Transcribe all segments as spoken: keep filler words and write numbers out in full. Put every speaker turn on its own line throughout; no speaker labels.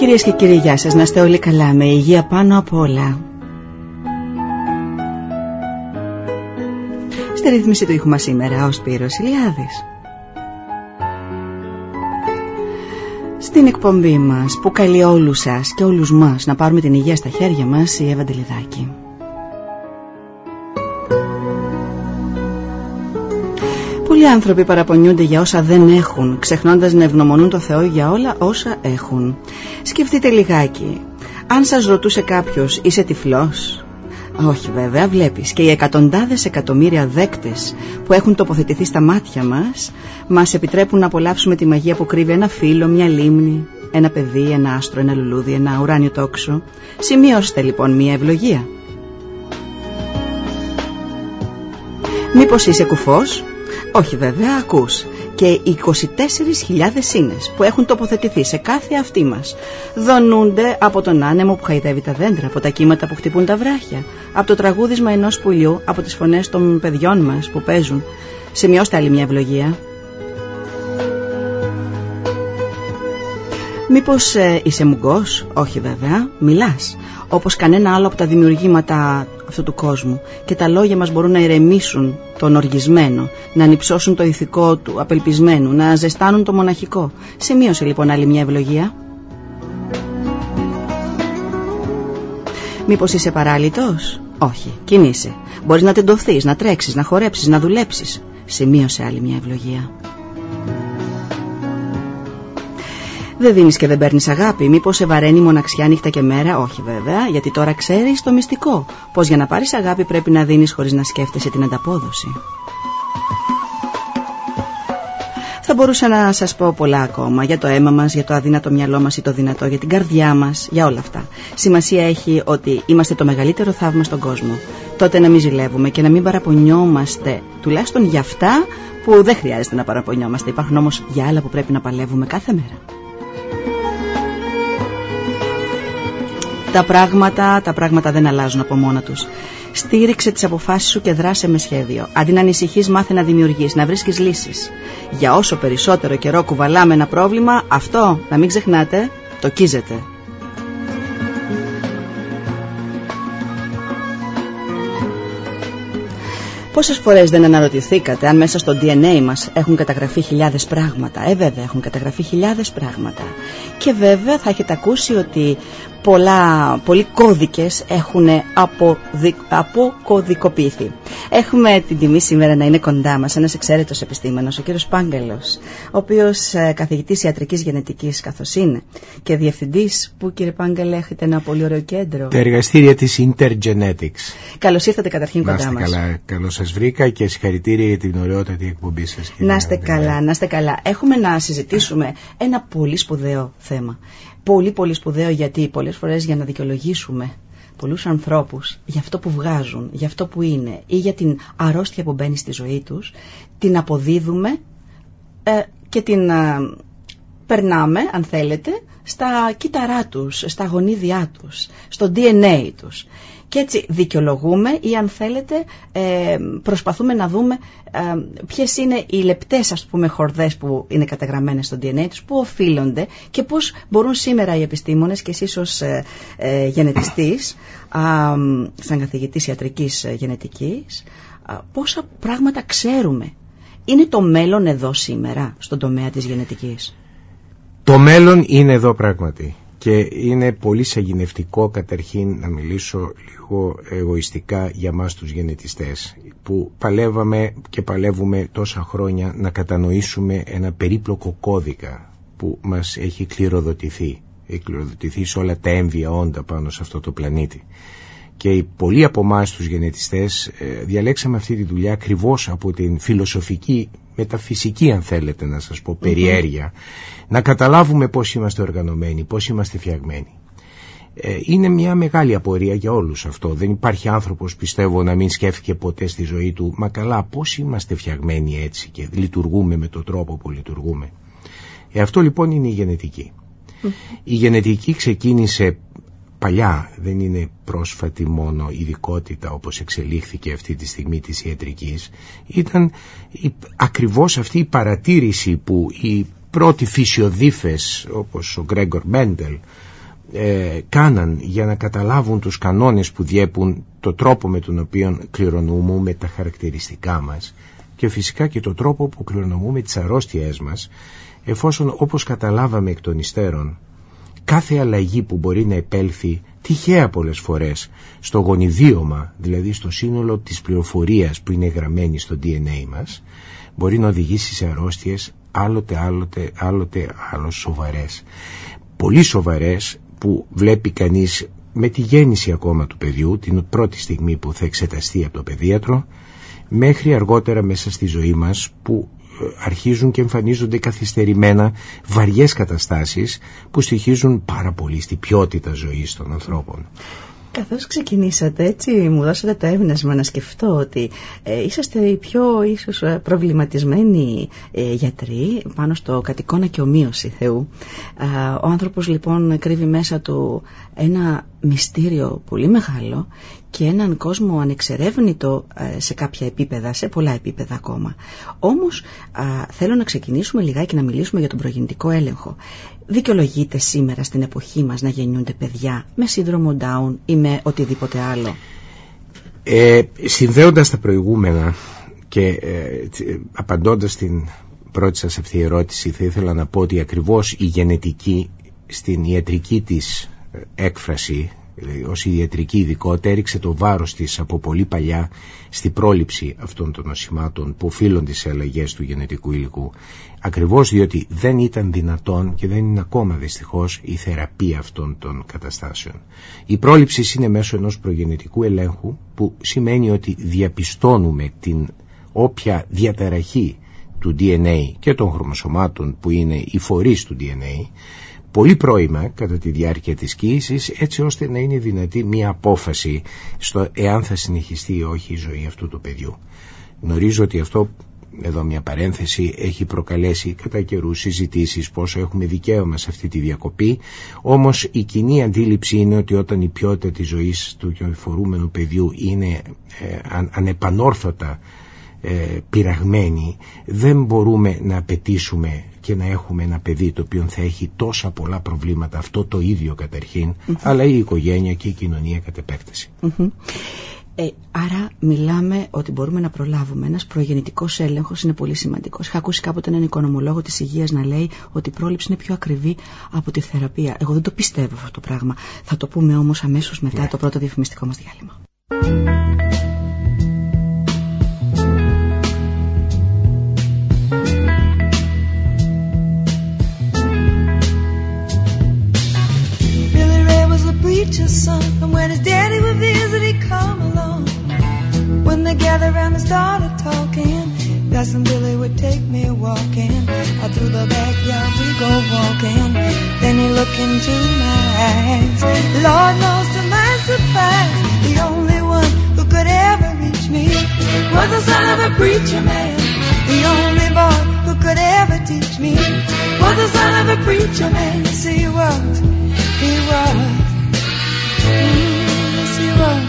Κυρίες και κύριοι, γεια σας. Να είστε όλοι καλά, με υγεία πάνω απ' όλα. Στη ρύθμιση του ήχου μας σήμερα ο Σπύρος Ηλιάδης. Στην εκπομπή μας που καλεί όλους σας και όλους μας να πάρουμε την υγεία στα χέρια μας, η Εύα Ντελιδάκη. Πολλοί άνθρωποι παραπονιούνται για όσα δεν έχουν, ξεχνώντας να ευγνωμονούν το Θεό για όλα όσα έχουν. Σκεφτείτε λιγάκι, αν σας ρωτούσε κάποιος είσαι τυφλός? Όχι βέβαια, βλέπεις, και οι εκατοντάδες εκατομμύρια δέκτες που έχουν τοποθετηθεί στα μάτια μας μας επιτρέπουν να απολαύσουμε τη μαγεία που κρύβει ένα φύλλο, μια λίμνη, ένα παιδί, ένα άστρο, ένα λουλούδι, ένα ουράνιο τόξο. Σημειώστε λοιπόν μια ευλογία. Μήπως είσαι κουφός? Όχι βέβαια, ακούς. Και είκοσι τέσσερις χιλιάδες σύνες που έχουν τοποθετηθεί σε κάθε αυτή μας δονούνται από τον άνεμο που χαϊδεύει τα δέντρα, από τα κύματα που χτυπούν τα βράχια, από το τραγούδισμα ενός πουλιού, από τις φωνές των παιδιών μας που παίζουν. Σημειώστε άλλη μια ευλογία. Μήπως ε, είσαι μουγκός? Όχι βέβαια, μιλάς όπως κανένα άλλο από τα δημιουργήματα αυτού του κόσμου και τα λόγια μας μπορούν να ηρεμήσουν τον οργισμένο, να ανυψώσουν το ηθικό του απελπισμένου, να ζεστάνουν το μοναχικό. Σημείωσε λοιπόν άλλη μια ευλογία. Μήπως είσαι παράλυτος? Όχι, κινείσαι. Μπορείς να τεντωθείς, να τρέξεις, να χορέψεις, να δουλέψεις. Σημείωσε άλλη μια ευλογία. Δεν δίνεις και δεν παίρνεις αγάπη? Μήπως σε βαραίνει μοναξιά νύχτα και μέρα? Όχι βέβαια, γιατί τώρα ξέρεις το μυστικό. Πως για να πάρεις αγάπη πρέπει να δίνεις χωρίς να σκέφτεσαι την ανταπόδοση. Θα μπορούσα να σας πω πολλά ακόμα για το αίμα μας, για το αδύνατο μυαλό μας ή το δυνατό, για την καρδιά μας, για όλα αυτά. Σημασία έχει ότι είμαστε το μεγαλύτερο θαύμα στον κόσμο. Τότε να μην ζηλεύουμε και να μην παραπονιόμαστε, τουλάχιστον για αυτά που δεν χρειάζεται να παραπονιόμαστε. Υπάρχουν όμως για άλλα που πρέπει να παλεύουμε κάθε μέρα. Τα πράγματα, τα πράγματα δεν αλλάζουν από μόνα τους. Στήριξε τις αποφάσεις σου και δράσε με σχέδιο. Αντί να ανησυχείς, μάθε να δημιουργείς, να βρίσκεις λύσεις. Για όσο περισσότερο καιρό κουβαλάμε ένα πρόβλημα, αυτό, να μην ξεχνάτε, το κίζεται. Πόσες φορές δεν αναρωτηθήκατε αν μέσα στο ντι εν έι μας έχουν καταγραφεί χιλιάδες πράγματα? Ε βέβαια έχουν καταγραφεί χιλιάδες πράγματα. Και βέβαια θα έχετε ακούσει ότι πολλά, πολλοί κώδικες έχουν αποδι, αποκωδικοποιηθεί. Έχουμε την τιμή σήμερα να είναι κοντά μας ένας εξαίρετος επιστήμονας, ο κύριος Πάγκαλος, ο οποίος καθηγητής ιατρικής γενετικής καθώς είναι και διευθυντής που, κύριε Πάγκαλε, έχετε ένα πολύ ωραίο κέντρο.
Τα εργαστήρια της Intergenetics.
Καλώς ήρθατε καταρχήν κοντά μας.
Καλά, καλώς σας βρήκα και συγχαρητήρια για την ωραιότατη εκπομπή σας.
Να είστε καλά, να είστε καλά. Έχουμε να συζητήσουμε ένα πολύ σπουδαίο θέμα. Πολύ πολύ σπουδαίο, γιατί πολλές φορές για να δικαιολογήσουμε πολλούς ανθρώπους για αυτό που βγάζουν, για αυτό που είναι ή για την αρρώστια που μπαίνει στη ζωή τους, την αποδίδουμε ε, και την ε, περνάμε, αν θέλετε, στα κύτταρά τους, στα γονίδια τους, στο ντι εν έι τους. Και έτσι δικαιολογούμε ή, αν θέλετε, ε, προσπαθούμε να δούμε ε, ποιες είναι οι λεπτές, ας πούμε, χορδές που είναι καταγραμμένες στο ντι εν έι τους, που οφείλονται και πώς μπορούν σήμερα οι επιστήμονες και εσείς ως ε, ε, γενετιστής, ε, σαν καθηγητής ιατρικής γενετικής, ε, πόσα πράγματα ξέρουμε. Είναι το μέλλον εδώ σήμερα στον τομέα της γενετικής?
Το μέλλον είναι εδώ πράγματι. Και είναι πολύ σαγηνευτικό καταρχήν να μιλήσω λίγο εγωιστικά για μας τους γενετιστές, που παλεύαμε και παλεύουμε τόσα χρόνια να κατανοήσουμε ένα περίπλοκο κώδικα που μας έχει κληροδοτηθεί, έχει κληροδοτηθεί σε όλα τα έμβια όντα πάνω σε αυτό το πλανήτη. Και πολλοί από εμάς τους γενετιστές ε, διαλέξαμε αυτή τη δουλειά ακριβώς από την φιλοσοφική, μεταφυσική, αν θέλετε να σας πω, περιέργεια, mm-hmm. να καταλάβουμε πώς είμαστε οργανωμένοι, πώς είμαστε φτιαγμένοι. Ε, είναι μια μεγάλη απορία για όλους αυτό. Δεν υπάρχει άνθρωπος, πιστεύω, να μην σκέφτηκε ποτέ στη ζωή του, μα καλά, πώς είμαστε φτιαγμένοι έτσι και λειτουργούμε με τον τρόπο που λειτουργούμε. Ε, αυτό λοιπόν είναι η γενετική. Mm-hmm. Η γενετική ξεκίνησε παλιά, δεν είναι πρόσφατη μόνο ειδικότητα όπως εξελίχθηκε αυτή τη στιγμή της ιατρικής. Ήταν η, ακριβώς αυτή η παρατήρηση που οι πρώτοι φυσιοδίφες όπως ο Γκρέγκορ Μέντελ ε, κάναν για να καταλάβουν τους κανόνες που διέπουν το τρόπο με τον οποίο κληρονομούμε τα χαρακτηριστικά μας και φυσικά και το τρόπο που κληρονομούμε τις αρρώστιές μας, εφόσον όπως καταλάβαμε εκ των υστέρων κάθε αλλαγή που μπορεί να επέλθει τυχαία πολλές φορές στο γονιδίωμα, δηλαδή στο σύνολο της πληροφορίας που είναι γραμμένη στο ντι εν έι μας, μπορεί να οδηγήσει σε αρρώστιες άλλοτε άλλοτε άλλοτε άλλο σοβαρές, πολύ σοβαρές, που βλέπει κανείς με τη γέννηση ακόμα του παιδιού, την πρώτη στιγμή που θα εξεταστεί από το παιδίατρο, μέχρι αργότερα μέσα στη ζωή μας που αρχίζουν και εμφανίζονται καθυστερημένα βαριές καταστάσεις που στοιχίζουν πάρα πολύ στη ποιότητα ζωής των ανθρώπων.
Καθώς ξεκινήσατε, έτσι μου δώσατε το έμπνευσμα να σκεφτώ ότι ε, είσαστε οι πιο ίσως προβληματισμένοι ε, γιατροί πάνω στο κατ' και ομοίωση Θεού. Ε, ο άνθρωπος λοιπόν κρύβει μέσα του ένα μυστήριο πολύ μεγάλο και έναν κόσμο ανεξερεύνητο ε, σε κάποια επίπεδα, σε πολλά επίπεδα ακόμα. Όμως α, θέλω να ξεκινήσουμε λιγάκι να μιλήσουμε για τον προγεννητικό έλεγχο. Δικαιολογείται σήμερα στην εποχή μας να γεννιούνται παιδιά με σύνδρομο Down ή με οτιδήποτε άλλο?
Ε, συνδέοντας τα προηγούμενα και ε, απαντώντας στην πρώτη σας αυτή ερώτηση, θα ήθελα να πω ότι ακριβώς η γενετική στην ιατρική της έκφραση, ως ιατρική ειδικότητα, έριξε το βάρος της από πολύ παλιά στη πρόληψη αυτών των νοσημάτων που οφείλονται σε αλλαγές του γενετικού υλικού, ακριβώς διότι δεν ήταν δυνατόν και δεν είναι ακόμα δυστυχώς η θεραπεία αυτών των καταστάσεων. Η πρόληψη είναι μέσω ενός προγενετικού ελέγχου, που σημαίνει ότι διαπιστώνουμε την όποια διαταραχή του ντι εν έι και των χρωμοσωμάτων που είναι οι φορείς του ντι εν έι πολύ πρώιμα κατά τη διάρκεια της κύησης, έτσι ώστε να είναι δυνατή μια απόφαση στο εάν θα συνεχιστεί ή όχι η ζωή αυτού του παιδιού. Γνωρίζω ότι αυτό, εδώ μια παρένθεση, έχει προκαλέσει κατά καιρούς συζητήσεις πόσο έχουμε δικαίωμα σε αυτή τη διακοπή, όμως η κοινή αντίληψη είναι ότι όταν η ποιότητα της ζωής του φορούμενου παιδιού είναι ε, αν, ανεπανόρθωτα ε, πειραγμένη, δεν μπορούμε να απαιτήσουμε και να έχουμε ένα παιδί το οποίο θα έχει τόσα πολλά προβλήματα, αυτό το ίδιο καταρχήν, mm-hmm. αλλά η οικογένεια και η κοινωνία κατ' επέκταση. Mm-hmm.
Ε, άρα μιλάμε ότι μπορούμε να προλάβουμε. Ένας προγεννητικός έλεγχος είναι πολύ σημαντικός. Είχα ακούσει κάποτε έναν οικονομολόγο της υγείας να λέει ότι η πρόληψη είναι πιο ακριβή από τη θεραπεία. Εγώ δεν το πιστεύω αυτό το πράγμα. Θα το πούμε όμως αμέσως μετά yeah. το πρώτο διαφημιστικό μας διάλειμμα. Preacher's son, and when his daddy would visit, he'd come along. When they gathered around and started talking, Cousin Billy would take me walking. Out through the backyard we go walking. Then he looked into my eyes. Lord knows to my surprise, the only one who could ever reach me was the son of a preacher man. The only boy who could ever teach me was the son of a preacher man. Yes, he was, he was. Yes, he was.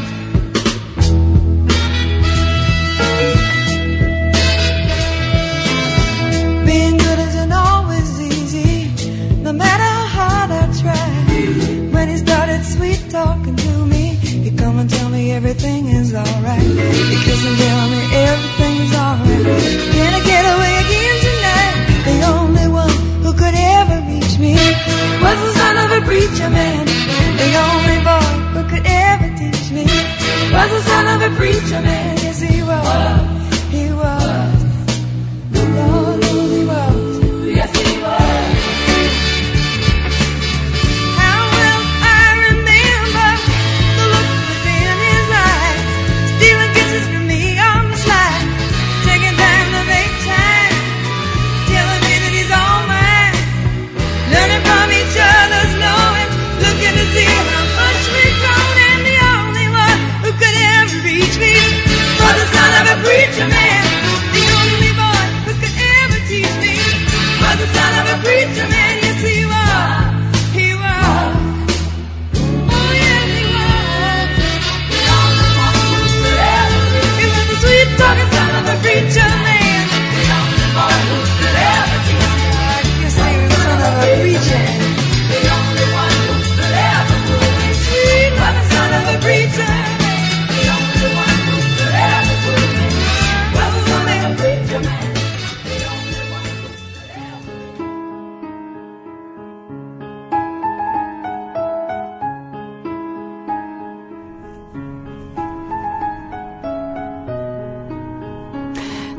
Being good isn't always easy, no matter how hard I try. When he started sweet talking to me, he'd come and tell me everything is alright. He kiss and tell me everything is alright. Can I get away again tonight? The only one who could ever reach me was the son of a preacher man. The only boy who could ever teach me was the son of a preacher man. Yes, he was. He was. Lord, he was. Yes, he was. How well I remember the look was in his eyes, stealing kisses from me on the slide, taking time to make time, telling me that he's all mine, learning from each other's knowing, looking to see how much we've grown, and the only one who could ever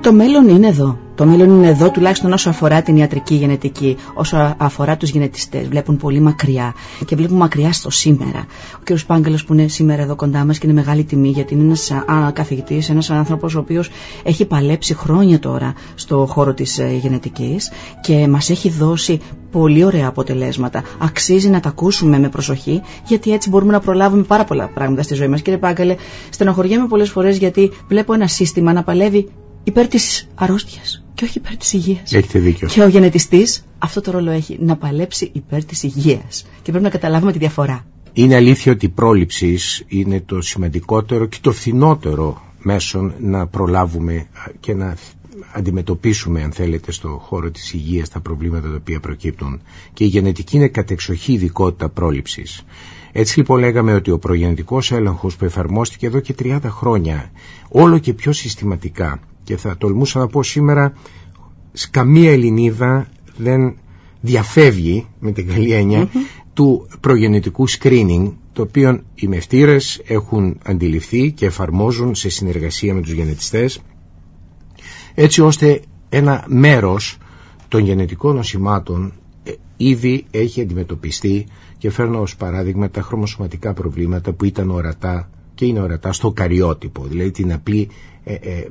Το μέλλον είναι εδώ. Το μέλλον είναι εδώ, τουλάχιστον όσο αφορά την ιατρική γενετική, όσο αφορά τους γενετιστές. Βλέπουν πολύ μακριά και βλέπουν μακριά στο σήμερα. Ο κ. Πάγκαλος που είναι σήμερα εδώ κοντά μας και είναι μεγάλη τιμή, γιατί είναι ένας καθηγητής, ένας άνθρωπος ο οποίος έχει παλέψει χρόνια τώρα στο χώρο της γενετικής και μας έχει δώσει πολύ ωραία αποτελέσματα. Αξίζει να τα ακούσουμε με προσοχή, γιατί έτσι μπορούμε να προλάβουμε πάρα πολλά πράγματα στη ζωή μας. Κύριε Πάγκαλε, στενοχωριέμαι πολλές φορές γιατί βλέπω ένα σύστημα να παλεύει υπέρ της αρρώστιας και όχι υπέρ της υγείας.
Έχετε δίκιο.
Και ο γενετιστής αυτό το ρόλο έχει, να παλέψει υπέρ της υγείας. Και πρέπει να καταλάβουμε τη διαφορά.
Είναι αλήθεια ότι η πρόληψη είναι το σημαντικότερο και το φθηνότερο μέσον να προλάβουμε και να αντιμετωπίσουμε, αν θέλετε, στο χώρο της υγείας τα προβλήματα τα οποία προκύπτουν. Και η γενετική είναι κατεξοχή ειδικότητα πρόληψης. Έτσι λοιπόν λέγαμε ότι ο προγενετικός έλεγχος που εφαρμόστηκε εδώ και τριάντα χρόνια, όλο και πιο συστηματικά, και θα τολμούσα να πω σήμερα, καμία Ελληνίδα δεν διαφεύγει, με την καλή έννοια, mm-hmm. του προγενετικού screening, το οποίο οι μευτήρες έχουν αντιληφθεί και εφαρμόζουν σε συνεργασία με τους γενετιστές, έτσι ώστε ένα μέρος των γενετικών νοσημάτων ε, ήδη έχει αντιμετωπιστεί, και φέρνω ως παράδειγμα τα χρωμοσωματικά προβλήματα που ήταν ορατά και είναι ορατά στο καριότυπο, δηλαδή την απλή ε, ε, ε,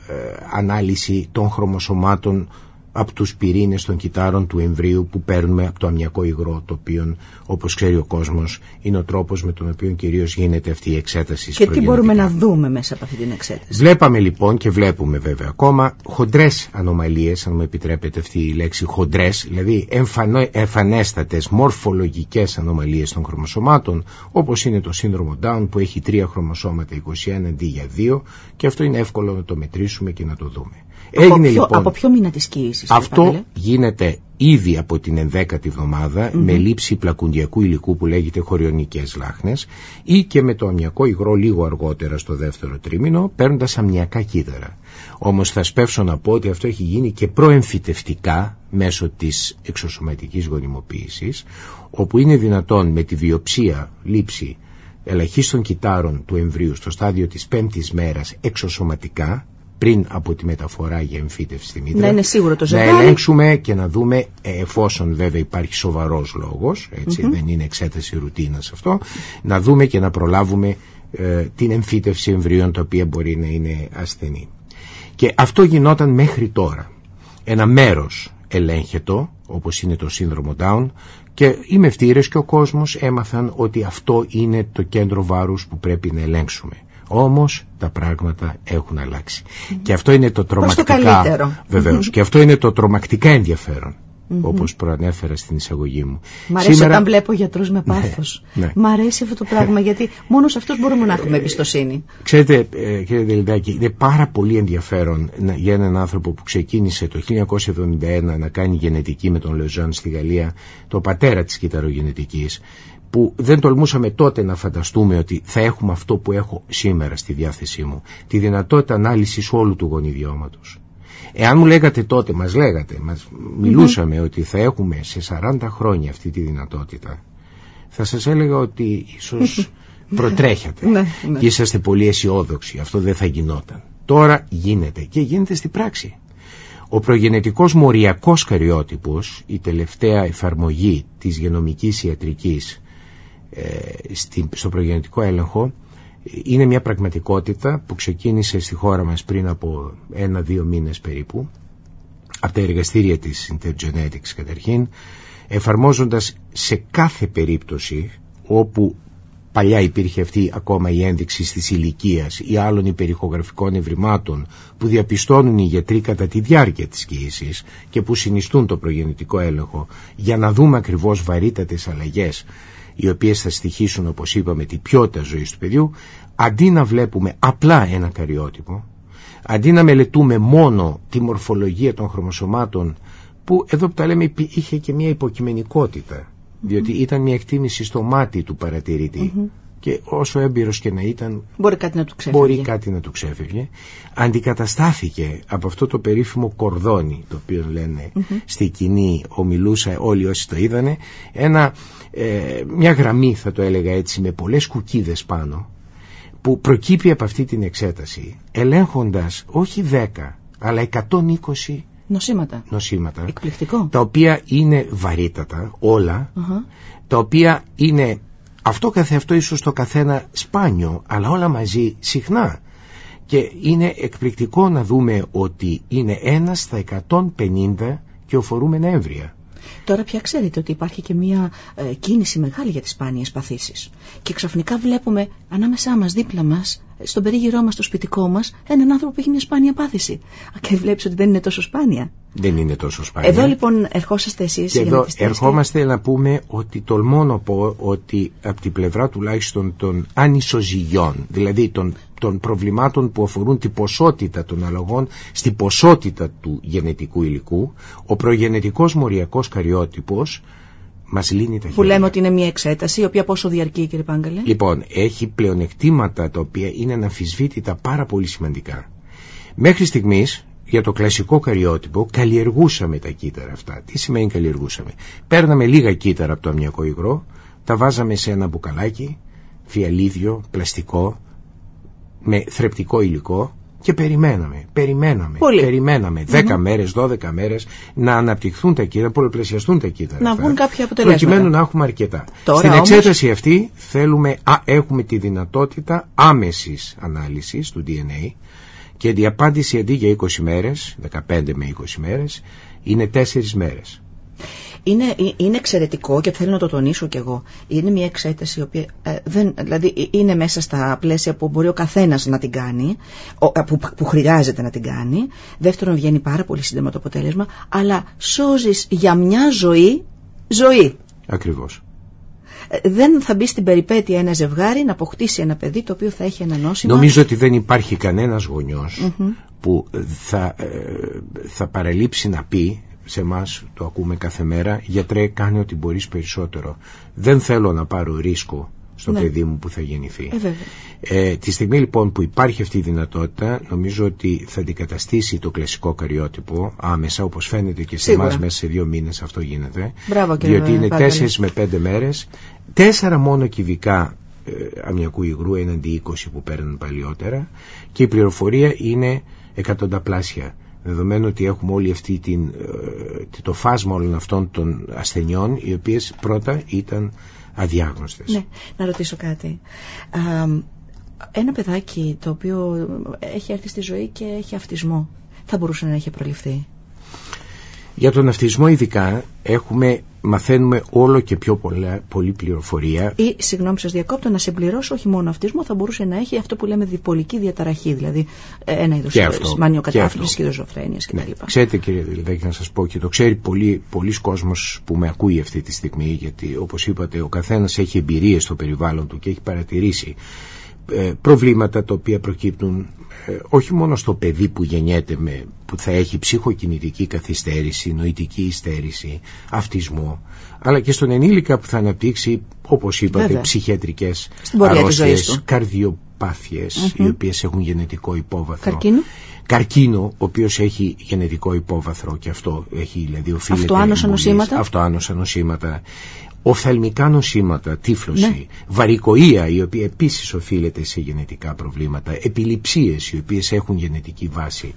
ανάλυση των χρωμοσωμάτων από τους πυρήνες των κυττάρων του εμβρίου που παίρνουμε από το αμμιακό υγρό, το οποίο, όπως ξέρει ο κόσμος, είναι ο τρόπος με τον οποίο κυρίως γίνεται αυτή η εξέταση.
Και τι μπορούμε να δούμε μέσα από αυτή την εξέταση?
Βλέπαμε λοιπόν και βλέπουμε βέβαια ακόμα χοντρές ανομαλίες, αν μου επιτρέπετε αυτή η λέξη, χοντρές, δηλαδή εμφανό, εμφανέστατες μορφολογικές ανομαλίες των χρωμοσωμάτων, όπως είναι το σύνδρομο Down που έχει τρία χρωμοσώματα είκοσι ένα αντί για δύο, και αυτό είναι εύκολο να το μετρήσουμε και να το δούμε.
Από, Έγινε, ποιο, λοιπόν, από ποιο μήνα της κύησης?
Αυτό πάλι γίνεται ήδη από την ενδέκατη εβδομάδα, mm-hmm. με λήψη πλακουντιακού υλικού που λέγεται χωριονικές λάχνες, ή και με το αμμιακό υγρό λίγο αργότερα στο δεύτερο τρίμηνο, παίρνοντας αμμιακά κύτταρα. Όμως θα σπεύσω να πω ότι αυτό έχει γίνει και προεμφυτευτικά μέσω της εξωσωματικής γονιμοποίησης, όπου είναι δυνατόν με τη βιοψία λήψη ελαχίστων κυττάρων του εμβρίου στο στάδιο της πέμπτης μέρας εξωσωματικά, πριν από τη μεταφορά για εμφύτευση στη μήτρα,
να είναι σίγουρο το
να ελέγξουμε και να δούμε, εφόσον βέβαια υπάρχει σοβαρός λόγος, έτσι, mm-hmm. δεν είναι εξέταση ρουτίνας αυτό, να δούμε και να προλάβουμε ε, την εμφύτευση εμβρίων τα οποία μπορεί να είναι ασθενή. Και αυτό γινόταν μέχρι τώρα. Ένα μέρος ελέγχετο, όπως είναι το σύνδρομο Down, και οι μευτήρες και ο κόσμος έμαθαν ότι αυτό είναι το κέντρο βάρους που πρέπει να ελέγξουμε. Όμως τα πράγματα έχουν αλλάξει. Mm-hmm. Και αυτό είναι το τρομακτικά, βεβαίως, mm-hmm. και αυτό είναι το τρομακτικά ενδιαφέρον, mm-hmm. όπως προανέφερα στην εισαγωγή μου.
Μ' αρέσει Σήμερα... όταν βλέπω γιατρούς με πάθος. Ναι, ναι. Μ' αρέσει αυτό το πράγμα, γιατί μόνο σε αυτούς μπορούμε να έχουμε εμπιστοσύνη.
Ξέρετε, ε, κύριε Δελιδάκη, είναι πάρα πολύ ενδιαφέρον για έναν άνθρωπο που ξεκίνησε το χίλια εννιακόσια εβδομήντα ένα να κάνει γενετική με τον Λεζάν στη Γαλλία, το πατέρα της κυτταρογενετικής, που δεν τολμούσαμε τότε να φανταστούμε ότι θα έχουμε αυτό που έχω σήμερα στη διάθεσή μου, τη δυνατότητα ανάλυσης όλου του γονιδιώματος. Εάν μου λέγατε τότε, μας λέγατε, μας μιλούσαμε mm-hmm. ότι θα έχουμε σε σαράντα χρόνια αυτή τη δυνατότητα, θα σας έλεγα ότι ίσως προτρέχατε και είσαστε πολύ αισιόδοξοι, αυτό δεν θα γινόταν. Τώρα γίνεται και γίνεται στην πράξη. Ο προγενετικός μοριακός καριότυπος, η τελευταία εφαρμογή της γενομικής ιατρικής στο προγενετικό έλεγχο, είναι μια πραγματικότητα που ξεκίνησε στη χώρα μας πριν από ένα-δύο μήνες περίπου από τα εργαστήρια της Intergenetics καταρχήν, εφαρμόζοντας σε κάθε περίπτωση όπου παλιά υπήρχε αυτή ακόμα η ένδειξη της ηλικίας ή άλλων υπερηχογραφικών ευρημάτων που διαπιστώνουν οι γιατροί κατά τη διάρκεια της κύησης και που συνιστούν το προγενετικό έλεγχο για να δούμε ακριβώς βαρύτατες αλλαγές οι οποίες θα στοιχήσουν, όπως είπαμε, την ποιότητα ζωής του παιδιού, αντί να βλέπουμε απλά ένα καριότυπο, αντί να μελετούμε μόνο τη μορφολογία των χρωμοσωμάτων, που εδώ που τα λέμε είχε και μια υποκειμενικότητα, mm-hmm. διότι ήταν μια εκτίμηση στο μάτι του παρατηρητή, mm-hmm. και όσο έμπειρος και να ήταν,
μπορεί κάτι να του ξέφευγε.
Μπορεί κάτι να του ξέφευγε. Αντικαταστάθηκε από αυτό το περίφημο κορδόνι, το οποίο λένε mm-hmm. στη κοινή ομιλούσα όλοι όσοι το είδανε, ένα, ε, μια γραμμή, θα το έλεγα έτσι, με πολλές κουκίδες πάνω, που προκύπτει από αυτή την εξέταση, ελέγχοντας όχι δέκα αλλά εκατόν είκοσι
νοσήματα.
νοσήματα.
Εκπληκτικό.
Τα οποία είναι βαρύτατα όλα, uh-huh. τα οποία είναι αυτό καθεαυτό ίσως το καθένα σπάνιο, αλλά όλα μαζί συχνά. Και είναι εκπληκτικό να δούμε ότι είναι ένα στα εκατόν πενήντα κυοφορούμενα έμβρια.
Τώρα πια ξέρετε ότι υπάρχει και μια ε, κίνηση μεγάλη για τις σπάνιες παθήσεις. Και ξαφνικά βλέπουμε ανάμεσά μας, δίπλα μας, στον περίγυρό μας, στο σπιτικό μας, έναν άνθρωπο που έχει μια σπάνια πάθηση. Και βλέπεις ότι δεν είναι τόσο σπάνια.
Δεν είναι τόσο σπάνια.
Εδώ λοιπόν ερχόσαστε εσείς.
Και εδώ ερχόμαστε να πούμε ότι τολμώ να πω ότι από την πλευρά τουλάχιστον των ανισοζυγιών, δηλαδή των, των προβλημάτων που αφορούν την ποσότητα των αλογών στη ποσότητα του γενετικού υλικού, ο προγενετικός μοριακός καριότυπος μας λύνει τα χέρια.
Που λέμε ότι είναι μια εξέταση, η οποία πόσο διαρκεί, κύριε Πάγκαλε?
Λοιπόν, έχει πλεονεκτήματα τα οποία είναι αναμφισβήτητα πάρα πολύ σημαντικά. Μέχρι στιγμής, για το κλασικό καριότυπο, καλλιεργούσαμε τα κύτταρα αυτά. Τι σημαίνει καλλιεργούσαμε? Παίρναμε λίγα κύτταρα από το αμμιακό υγρό, τα βάζαμε σε ένα μπουκαλάκι, φιαλίδιο, πλαστικό, με θρεπτικό υλικό, και περιμέναμε, περιμέναμε, Πολύ. περιμέναμε δέκα mm-hmm. μέρες, δώδεκα μέρες να αναπτυχθούν τα κύτταρα, να πολλαπλασιαστούν τα κύτταρα.
Να
αυτά,
βγουν κάποια αποτελέσματα.
Προκειμένου να έχουμε αρκετά.
Τώρα,
Στην
όμως...
εξέταση αυτή θέλουμε, α, έχουμε τη δυνατότητα άμεσης ανάλυσης του ντι εν έι και η απάντηση αντί για είκοσι μέρες, δεκαπέντε με είκοσι μέρες, είναι τέσσερις μέρες.
Είναι, είναι εξαιρετικό και θέλω να το τονίσω κι εγώ. Είναι μια εξέταση η οποία ε, δεν, δηλαδή είναι μέσα στα πλαίσια που μπορεί ο καθένας να την κάνει, ο, που, που χρειάζεται να την κάνει. Δεύτερον, βγαίνει πάρα πολύ σύντομα το αποτέλεσμα, αλλά σώζεις για μια ζωή, ζωή.
Ακριβώς.
Ε, δεν θα μπει στην περιπέτεια ένα ζευγάρι να αποκτήσει ένα παιδί το οποίο θα έχει ένα νόσημα.
Νομίζω ότι δεν υπάρχει κανένας γονιός mm-hmm. που θα, ε, θα παραλείψει να πει σε εμάς, το ακούμε κάθε μέρα, γιατρέ, κάνε ό,τι μπορείς περισσότερο. Δεν θέλω να πάρω ρίσκο στο ναι. παιδί μου που θα γεννηθεί. Ε, ε, τη στιγμή λοιπόν που υπάρχει αυτή η δυνατότητα, νομίζω ότι θα αντικαταστήσει το κλασικό καριότυπο άμεσα, όπως φαίνεται και σε εμάς μέσα σε δύο μήνες αυτό γίνεται.
Μπράβο,
διότι είναι τέσσερις με πέντε μέρες, τέσσερα μόνο κυβικά ε, αμμιακού υγρού έναντι είκοσι που παίρνουν παλιότερα, και η πληροφορία είναι εκατονταπλάσια. Δεδομένου ότι έχουμε όλη αυτή την, το φάσμα όλων αυτών των ασθενειών, οι οποίες πρώτα ήταν αδιάγνωστες.
Ναι, να ρωτήσω κάτι. Α, ένα παιδάκι το οποίο έχει έρθει στη ζωή και έχει αυτισμό, θα μπορούσε να έχει προληφθεί?
Για τον αυτισμό ειδικά έχουμε, μαθαίνουμε όλο και πιο πολλά, πολλή πληροφορία.
Ή, συγγνώμη σας διακόπτω, να συμπληρώσω, όχι μόνο αυτισμό, θα μπορούσε να έχει αυτό που λέμε διπολική διαταραχή, δηλαδή ένα είδος μανιοκατάφλησης, σχιζοφρένειας κτλ.
Ναι. Ξέρετε, κύριε Δηλδάκη, να σας πω, και το ξέρει πολλοί, πολλοί κόσμος που με ακούει αυτή τη στιγμή, γιατί όπως είπατε ο καθένας έχει εμπειρίες στο περιβάλλον του και έχει παρατηρήσει ε, προβλήματα τα οποία προκύπτουν ε, όχι μόνο στο παιδί που γεννιέται με, που θα έχει ψυχοκινητική καθυστέρηση, νοητική υστέρηση, αυτισμό, αλλά και στον ενήλικα που θα αναπτύξει, όπως είπατε, Βέβαια. ψυχιατρικές αρρώστιες, καρδιοπάθειες, mm-hmm. οι οποίες έχουν γενετικό υπόβαθρο.
Καρκίνο.
Καρκίνο, ο οποίος έχει γενετικό υπόβαθρο, και αυτό έχει, δηλαδή οφείλεται.
Αυτοάνωσα νοσήματα.
Αυτοάνωσα νοσήματα. Οφθαλμικά νοσήματα, τύφλωση, ναι. βαρικοεία, η οποία επίσης οφείλεται σε γενετικά προβλήματα, επιληψίες, οι οποίες έχουν γενετική βάση.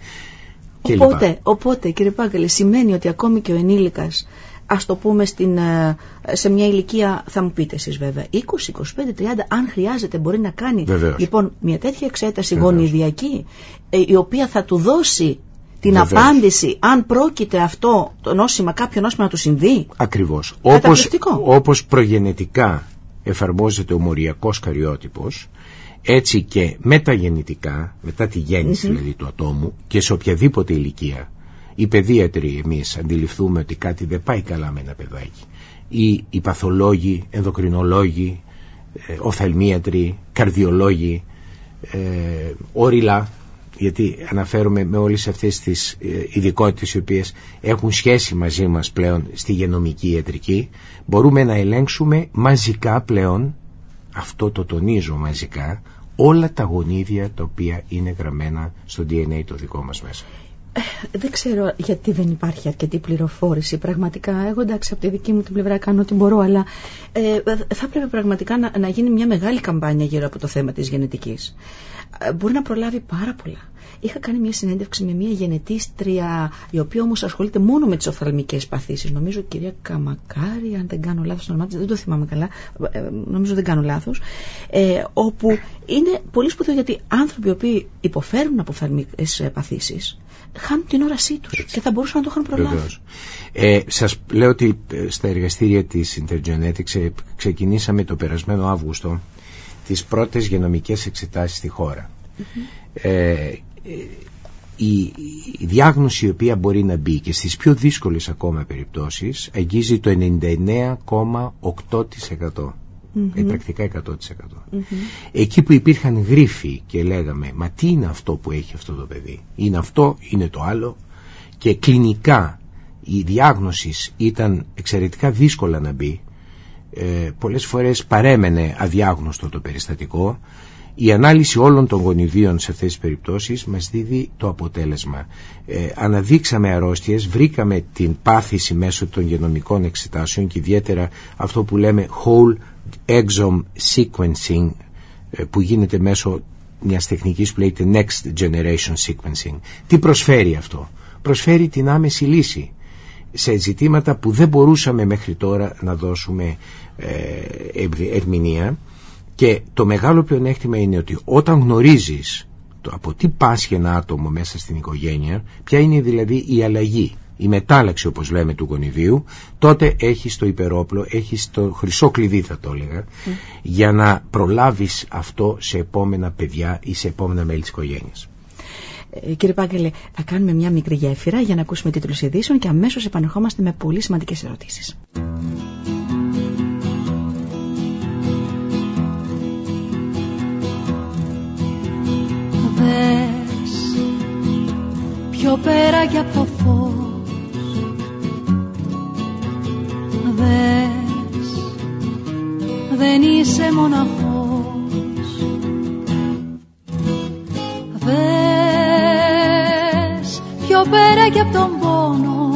Οπότε, οπότε κύριε Πάγκαλε, σημαίνει ότι ακόμη και ο ενήλικας, ας το πούμε στην, σε μια ηλικία, θα μου πείτε εσείς βέβαια, είκοσι, είκοσι πέντε, τριάντα, αν χρειάζεται μπορεί να κάνει
Βεβαίως.
λοιπόν μια τέτοια εξέταση
Βεβαίως.
γονιδιακή, η οποία θα του δώσει την
Βεβαίως.
απάντηση αν πρόκειται αυτό το νόσημα, κάποιο νόσημα να του συμβεί.
Ακριβώς. Όπως, όπως προγενετικά εφαρμόζεται ο μοριακός καριότυπος, έτσι και μεταγεννητικά, μετά τη γέννηση mm-hmm. δηλαδή του ατόμου, και σε οποιαδήποτε ηλικία, οι παιδίατροι εμείς αντιληφθούμε ότι κάτι δεν πάει καλά με ένα παιδάκι, ή οι παθολόγοι, ενδοκρινολόγοι, ε, οφθαλμίατροι, καρδιολόγοι, ε, όριλα, γιατί αναφέρομαι με όλες αυτές τις ειδικότητες οι οποίες έχουν σχέση μαζί μας πλέον στη γενομική ιατρική, μπορούμε να ελέγξουμε μαζικά πλέον, αυτό το τονίζω μαζικά, όλα τα γονίδια τα οποία είναι γραμμένα στο ντι εν έι το δικό μας μέσα.
Δεν ξέρω γιατί δεν υπάρχει αρκετή πληροφόρηση. Πραγματικά, εγώ εντάξει, από τη δική μου την πλευρά κάνω ό,τι μπορώ, αλλά ε, θα έπρεπε πραγματικά να, να γίνει μια μεγάλη καμπάνια γύρω από το θέμα της γενετικής. Ε, μπορεί να προλάβει πάρα πολλά. Είχα κάνει μια συνέντευξη με μια γενετίστρια, η οποία όμως ασχολείται μόνο με τις οφθαλμικές παθήσεις. Νομίζω κυρία Καμακάρη, αν δεν κάνω λάθος το όνομά της, δεν το θυμάμαι καλά, ε, νομίζω δεν κάνω λάθος, ε, όπου είναι πολύ σπουδαίο, γιατί άνθρωποι οι οποίοι υποφέρουν από οφθαλμικές παθήσεις χάνουν την όρασή τους και θα μπορούσαν να το είχαν προλάβει.
Ε, σας λέω ότι στα εργαστήρια της Intergenetics ξεκινήσαμε το περασμένο Αύγουστο τις πρώτες γενομικές εξετάσεις στη χώρα. Mm-hmm. ε, η, η διάγνωση η οποία μπορεί να μπει και στις πιο δύσκολες ακόμα περιπτώσεις αγγίζει το ενενήντα εννέα κόμμα οκτώ τοις εκατό. Mm-hmm. Πρακτικά εκατό τοις εκατό. Mm-hmm. Εκεί που υπήρχαν γρίφοι και λέγαμε μα τι είναι αυτό που έχει αυτό το παιδί, είναι αυτό, είναι το άλλο, και κλινικά η διάγνωση ήταν εξαιρετικά δύσκολα να μπει, ε, πολλές φορές παρέμενε αδιάγνωστο το περιστατικό. Η ανάλυση όλων των γονιδίων σε αυτές τις περιπτώσεις μας δίδει το αποτέλεσμα. Ε, αναδείξαμε αρρώστιες, βρήκαμε την πάθηση μέσω των γενομικών εξετάσεων και ιδιαίτερα αυτό που λέμε whole exome sequencing, ε, που γίνεται μέσω μιας τεχνικής που λέγεται next generation sequencing. Τι προσφέρει αυτό? Προσφέρει την άμεση λύση σε ζητήματα που δεν μπορούσαμε μέχρι τώρα να δώσουμε ε, ερμηνεία. Και το μεγάλο πλεονέκτημα είναι ότι όταν γνωρίζεις το από τι πάσχει ένα άτομο μέσα στην οικογένεια, ποια είναι δηλαδή η αλλαγή, η μετάλλαξη όπως λέμε του γονιδίου, τότε έχεις το υπερόπλο, έχεις το χρυσό κλειδί θα το έλεγα, mm. για να προλάβεις αυτό σε επόμενα παιδιά ή σε επόμενα μέλη της οικογένειας.
Ε, κύριε Πάγκελε, θα κάνουμε μια μικρή γέφυρα για να ακούσουμε τίτλους ειδήσεων και αμέσως επανερχόμαστε με πολύ σημαντικές ερωτήσεις.
Δες πιο πέρα κι από το φως, δες δεν είσαι μοναχός, δες πιο πέρα κι από τον πόνο,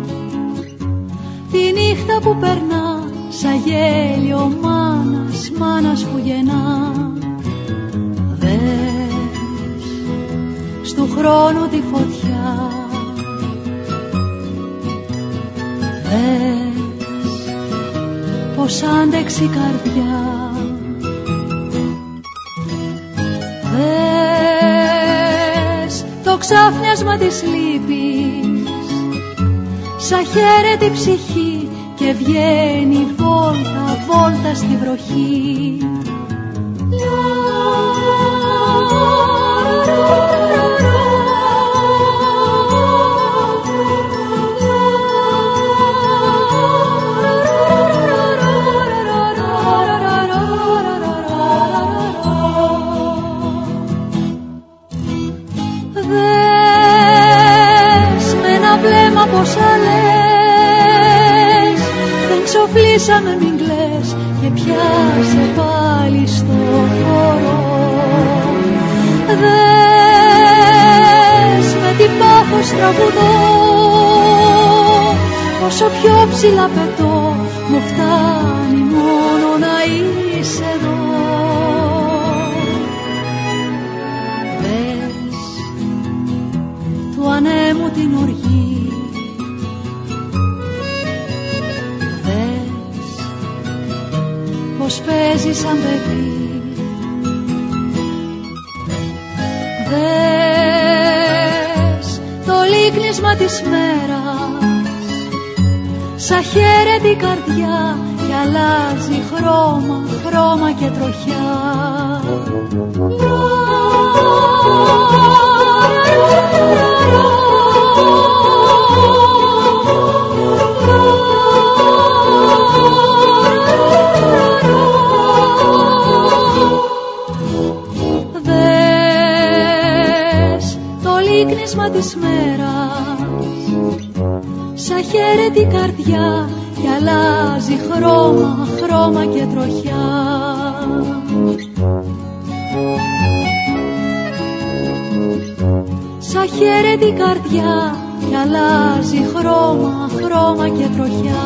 τη νύχτα που περνά σαν γέλιο μάνας, μάνας που γεννά, δες του χρόνου τη φωτιά, δες πως άντεξε η καρδιά, δες το ξάφνιασμα της λύπης σαν χαίρεται η ψυχή και βγαίνει βόλτα, βόλτα στη βροχή. Πόσα λες, δεν ξοφλήσαμε μην κλαις και πιάσε πάλι στο χώρο. Δες με τι πάθος τραγουδώ, όσο πιο ψηλά πετώ, μου φτάνει μόνο να είσαι εδώ. Δες του ανέμου την οργή, πως παίζει σαν παιδί, δες το λύκνισμα της μέρας σαν χαίρεται η καρδιά και αλλάζει χρώμα, χρώμα και τροχιά. Λύκνισμα της μέρας σαν χαίρεται η καρδιά και αλλάζει χρώμα, χρώμα και τροχιά. σαν χαίρεται η καρδιά κι αλλάζει χρώμα, χρώμα και τροχιά.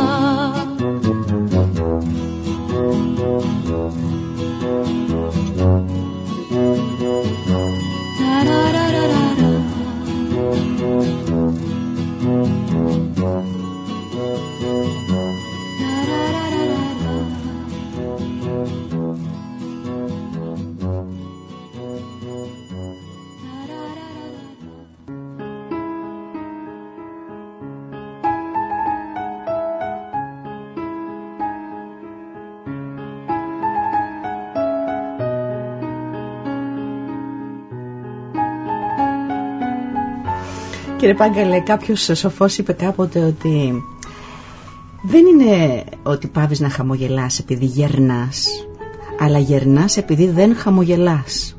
Κύριε Πάγκαλε, κάποιος σοφός είπε κάποτε ότι δεν είναι ότι πάβεις να χαμογελάς επειδή γερνάς, αλλά γερνάς επειδή δεν χαμογελάς.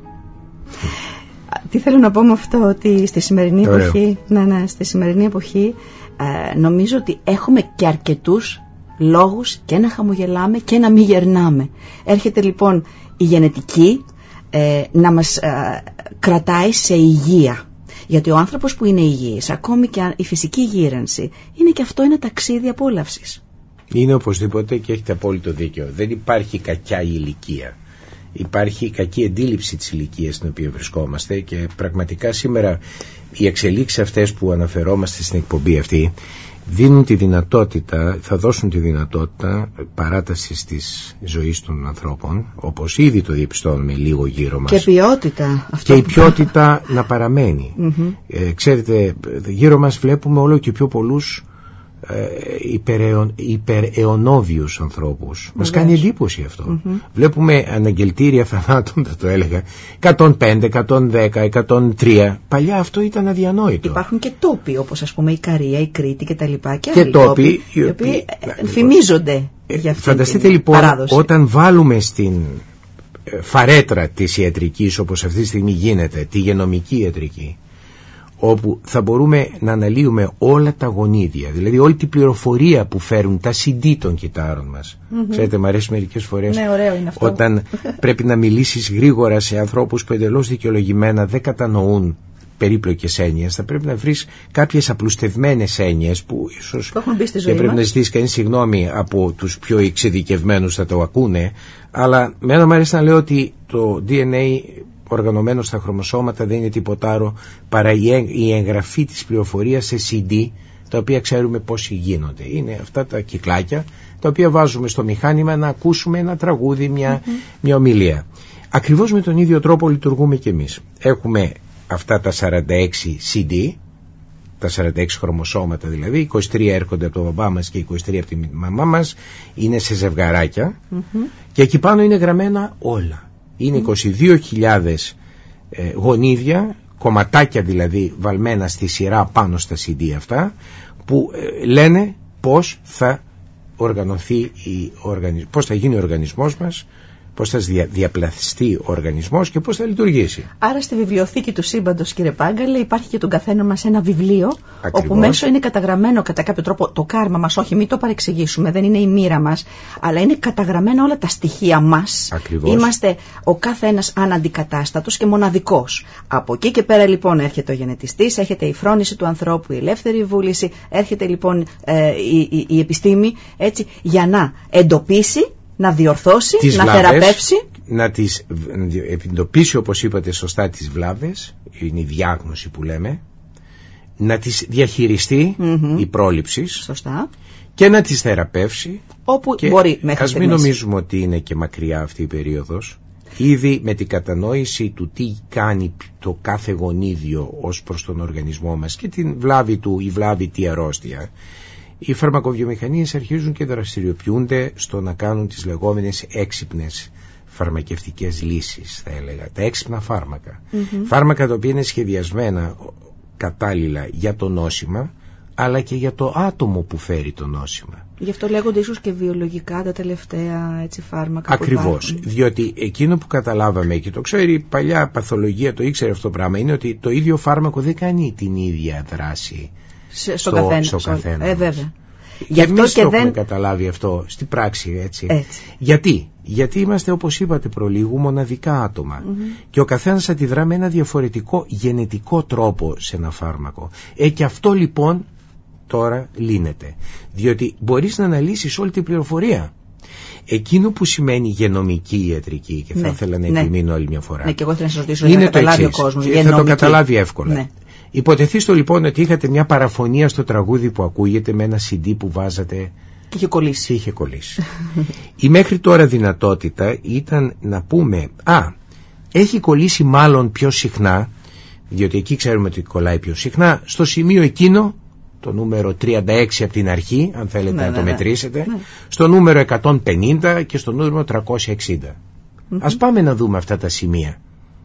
Τι θέλω να πω με αυτό, ότι στη σημερινή εποχή, ναι, ναι, στη σημερινή εποχή ε, νομίζω ότι έχουμε και αρκετούς λόγους και να χαμογελάμε και να μην γερνάμε. Έρχεται λοιπόν η γενετική ε, να μας ε, κρατάει σε υγεία. Γιατί ο άνθρωπος που είναι υγιής, ακόμη και η φυσική γύρανση, είναι και αυτό ένα ταξίδι απόλαυσης.
Είναι οπωσδήποτε, και έχετε απόλυτο δίκιο. Δεν υπάρχει κακιά ηλικία. Υπάρχει κακή αντίληψη της ηλικίας στην οποία βρισκόμαστε, και πραγματικά σήμερα οι εξελίξεις αυτές που αναφερόμαστε στην εκπομπή αυτή δίνουν τη δυνατότητα, θα δώσουν τη δυνατότητα παράτασης της ζωής των ανθρώπων, όπως ήδη το διαπιστώνουμε λίγο γύρω μας.
Και ποιότητα. Αυτό
και η ποιότητα να παραμένει. Mm-hmm. Ε, ξέρετε, γύρω μας βλέπουμε όλο και πιο πολλούς ε, υπεραιων, υπεραιωνόβιους ανθρώπους. Mm-hmm. Μας κάνει εντύπωση αυτό. Mm-hmm. Βλέπουμε αναγγελτήρια θανάτων, θα το έλεγα, εκατόν πέντε, εκατόν δέκα, εκατόν τρία. Παλιά αυτό ήταν αδιανόητο.
Υπάρχουν και τόποι, όπως ας πούμε η Καρία, η Κρήτη και τα λοιπά. Και,
και
άλλοι
τόποι,
τόποι οι οποίοι φημίζονται ε, για αυτή
φανταστείτε
την
λοιπόν,
παράδοση.
Όταν βάλουμε στην φαρέτρα της ιατρικής, όπως αυτή τη στιγμή γίνεται, τη γενομική ιατρική, όπου θα μπορούμε να αναλύουμε όλα τα γονίδια, δηλαδή όλη την πληροφορία που φέρουν τα σι ντι των κυτάρων μας. Mm-hmm. Ξέρετε, μου αρέσει μερικές φορές,
ναι, ωραίο είναι αυτό,
όταν πρέπει να μιλήσεις γρήγορα σε ανθρώπους που εντελώς δικαιολογημένα δεν κατανοούν περίπλοκες έννοιες, θα πρέπει να βρεις κάποιες απλουστευμένες έννοιες που ίσως
που έχουν μπει στη ζωή
και πρέπει
μας.
να ζητήσεις κανείς συγγνώμη από τους πιο εξειδικευμένους, θα το ακούνε, αλλά μένα μου αρέσει να λέω ότι το ντι εν έι οργανωμένο στα χρωμοσώματα δεν είναι τίποτα άλλο παρά η εγγραφή της πληροφορίας σε σι ντι, τα οποία ξέρουμε πώς γίνονται. Είναι αυτά τα κυκλάκια τα οποία βάζουμε στο μηχάνημα να ακούσουμε ένα τραγούδι, μια, mm-hmm. μια ομιλία. Ακριβώς με τον ίδιο τρόπο λειτουργούμε και εμείς. Έχουμε αυτά τα σαράντα έξι σι ντι, τα σαράντα έξι χρωμοσώματα δηλαδή, είκοσι τρία έρχονται από τον μπαμπά μας και είκοσι τρία από τη μαμά μας, είναι σε ζευγαράκια, mm-hmm. και εκεί πάνω είναι γραμμένα όλα. Είναι είκοσι δύο χιλιάδες ε, γονίδια, κομματάκια δηλαδή βαλμένα στη σειρά πάνω στα σι ντι αυτά, που ε, λένε πώς θα οργανωθεί η οργανι... πώς θα γίνει ο οργανισμός μας, πώς θα δια... διαπλαστεί ο οργανισμός και πώς θα λειτουργήσει.
Άρα στη βιβλιοθήκη του σύμπαντος, κύριε Πάγκαλε, υπάρχει και τον καθένα μας ένα βιβλίο,
Ακριβώς.
όπου μέσω είναι καταγραμμένο κατά κάποιο τρόπο το κάρμα μας, όχι μην το παρεξηγήσουμε, δεν είναι η μοίρα μας, αλλά είναι καταγραμμένα όλα τα στοιχεία μας.
Ακριβώς.
Είμαστε ο κάθε ένας αναντικατάστατος και μοναδικός. Από εκεί και πέρα λοιπόν έρχεται ο γενετιστής, έρχεται η φρόνηση του ανθρώπου, η ελεύθερη βούληση, έρχεται λοιπόν ε, η, η, η επιστήμη, έτσι, για να εντοπίσει, να διορθώσει,
τις
να
βλάβες, θεραπεύσει, να τις εντοπίσει, όπως είπατε σωστά, τις βλάβες, είναι η διάγνωση που λέμε, να τις διαχειριστεί, mm-hmm. η πρόληψη,
σωστά,
και να τις θεραπεύσει
όπου
και
μπορεί μέχρι
ας
στιγμής.
μην νομίζουμε ότι είναι και μακριά αυτή η περίοδος. Ήδη με την κατανόηση του τι κάνει το κάθε γονίδιο ως προς τον οργανισμό μας και την βλάβη του, η βλάβη τι αρρώστια, οι φαρμακοβιομηχανίες αρχίζουν και δραστηριοποιούνται στο να κάνουν τις λεγόμενες έξυπνες φαρμακευτικές λύσεις, θα έλεγα, τα έξυπνα φάρμακα. Mm-hmm. Φάρμακα τα οποία είναι σχεδιασμένα κατάλληλα για το νόσημα, αλλά και για το άτομο που φέρει το νόσημα.
Γι' αυτό λέγονται ίσως και βιολογικά τα τελευταία, έτσι, φάρμακα.
Ακριβώς, διότι εκείνο που καταλάβαμε, και το ξέρει η παλιά παθολογία, το ήξερε αυτό το πράγμα, είναι ότι το ίδιο φάρμακο δεν κάνει την ίδια δράση
στο,
στο,
καθένα,
στο καθένα.
Ε, βέβαια. Γι' αυτό
εμείς
και
το
δεν
έχουμε καταλάβει αυτό στη πράξη, έτσι.
έτσι.
Γιατί? Γιατί είμαστε, όπως είπατε προλίγου, μοναδικά άτομα. Mm-hmm. Και ο καθένας αντιδρά με ένα διαφορετικό γενετικό τρόπο σε ένα φάρμακο. Ε, και αυτό λοιπόν τώρα λύνεται. Διότι μπορείς να αναλύσεις όλη την πληροφορία. Εκείνο που σημαίνει γενομική ιατρική, και θα ναι, ήθελα να ναι. επιμείνω άλλη μια φορά.
Ναι, και εγώ θέλω να σας ρωτήσω για να καταλάβει ο κόσμος.
Και θα το καταλάβει εύκολα. Ναι. Υποτεθήστο λοιπόν ότι είχατε μια παραφωνία στο τραγούδι που ακούγεται με ένα σι ντι που βάζατε.
Και είχε κολλήσει.
Και είχε κολλήσει. Η μέχρι τώρα δυνατότητα ήταν να πούμε, α, έχει κολλήσει μάλλον πιο συχνά, διότι εκεί ξέρουμε ότι κολλάει πιο συχνά, στο σημείο εκείνο, το νούμερο τριάντα έξι από την αρχή, αν θέλετε ναι, να ναι, το μετρήσετε, ναι. στο νούμερο εκατόν πενήντα και στο νούμερο τριακόσια εξήντα. Mm-hmm. Ας πάμε να δούμε αυτά τα σημεία.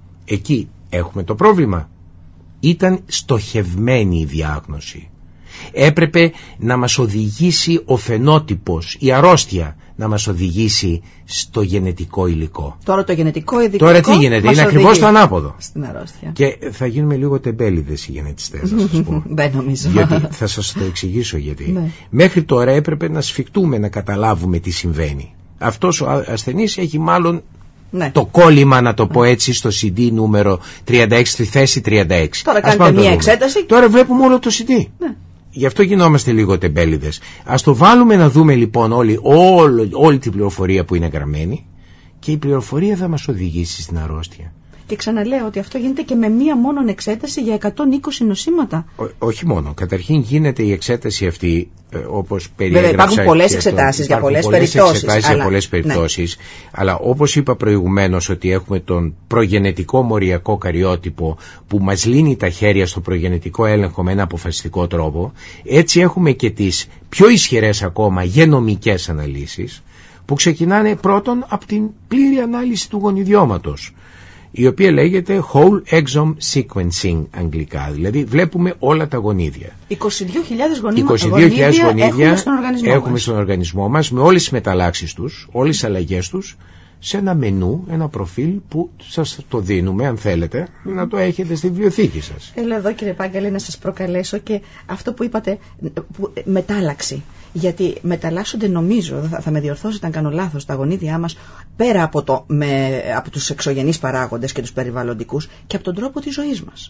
Εκεί έχουμε το πρόβλημα. Ήταν στοχευμένη η διάγνωση. Έπρεπε να μας οδηγήσει ο φαινότυπος, η αρρώστια, να μας οδηγήσει στο γενετικό υλικό.
Τώρα το γενετικό υλικό.
Τώρα τι γίνεται, είναι ακριβώς το ανάποδο.
Στην αρρώστια.
Και θα γίνουμε λίγο τεμπέληδες οι γενετιστές, να σας πω.
Δεν νομίζω.
Γιατί, θα σας το εξηγήσω γιατί. Ναι. Μέχρι τώρα έπρεπε να σφιχτούμε να καταλάβουμε τι συμβαίνει. Αυτός ο ασθενής έχει μάλλον ναι. το κόλλημα, να το πω έτσι, στο σι ντι νούμερο τριάντα έξι, στη θέση τριάντα έξι.
Τώρα κάνετε μία εξέταση.
Τώρα βλέπουμε όλο το σι ντι. Ναι. Γι' αυτό γινόμαστε λίγο τεμπέληδες. Ας το βάλουμε να δούμε λοιπόν όλη, όλη, όλη την πληροφορία που είναι γραμμένη, και η πληροφορία θα μας οδηγήσει στην αρρώστια.
Και ξαναλέω ότι αυτό γίνεται και με μία μόνον εξέταση για εκατόν είκοσι νοσήματα.
Ό, όχι μόνο. Καταρχήν γίνεται η εξέταση αυτή ε, όπως περιέγραψα.
Βέβαια υπάρχουν πολλές εξετάσεις για πολλές περιπτώσεις.
Εξετάσεις αλλά... για πολλές περιπτώσεις. Ναι. Αλλά όπως είπα προηγουμένως ότι έχουμε τον προγενετικό μοριακό καριότυπο που μας λύνει τα χέρια στο προγενετικό έλεγχο με ένα αποφασιστικό τρόπο, έτσι έχουμε και τις πιο ισχυρές ακόμα γενομικές αναλύσεις που ξεκινάνε πρώτον από την πλήρη ανάλυση του γονιδιώματος, η οποία λέγεται Whole Exome Sequencing αγγλικά, δηλαδή βλέπουμε όλα τα γονίδια.
είκοσι δύο χιλιάδες γονίδια,
είκοσι δύο χιλιάδες γονίδια
έχουμε στον οργανισμό,
έχουμε
μας.
στον οργανισμό μας, με όλες τις μεταλλάξεις τους, όλες τις αλλαγές τους, σε ένα μενού, ένα προφίλ που σας το δίνουμε, αν θέλετε, mm. να το έχετε στη βιβλιοθήκη σας.
Θέλω εδώ, κύριε Πάγκαλη, να σας προκαλέσω και αυτό που είπατε, που, μετάλλαξη. Γιατί μεταλλάσσονται, νομίζω, θα, θα με διορθώσετε αν κάνω λάθος, τα γονίδια μας, πέρα από, το, με, από τους εξωγενείς παράγοντες και τους περιβαλλοντικούς, και από τον τρόπο της ζωής μας.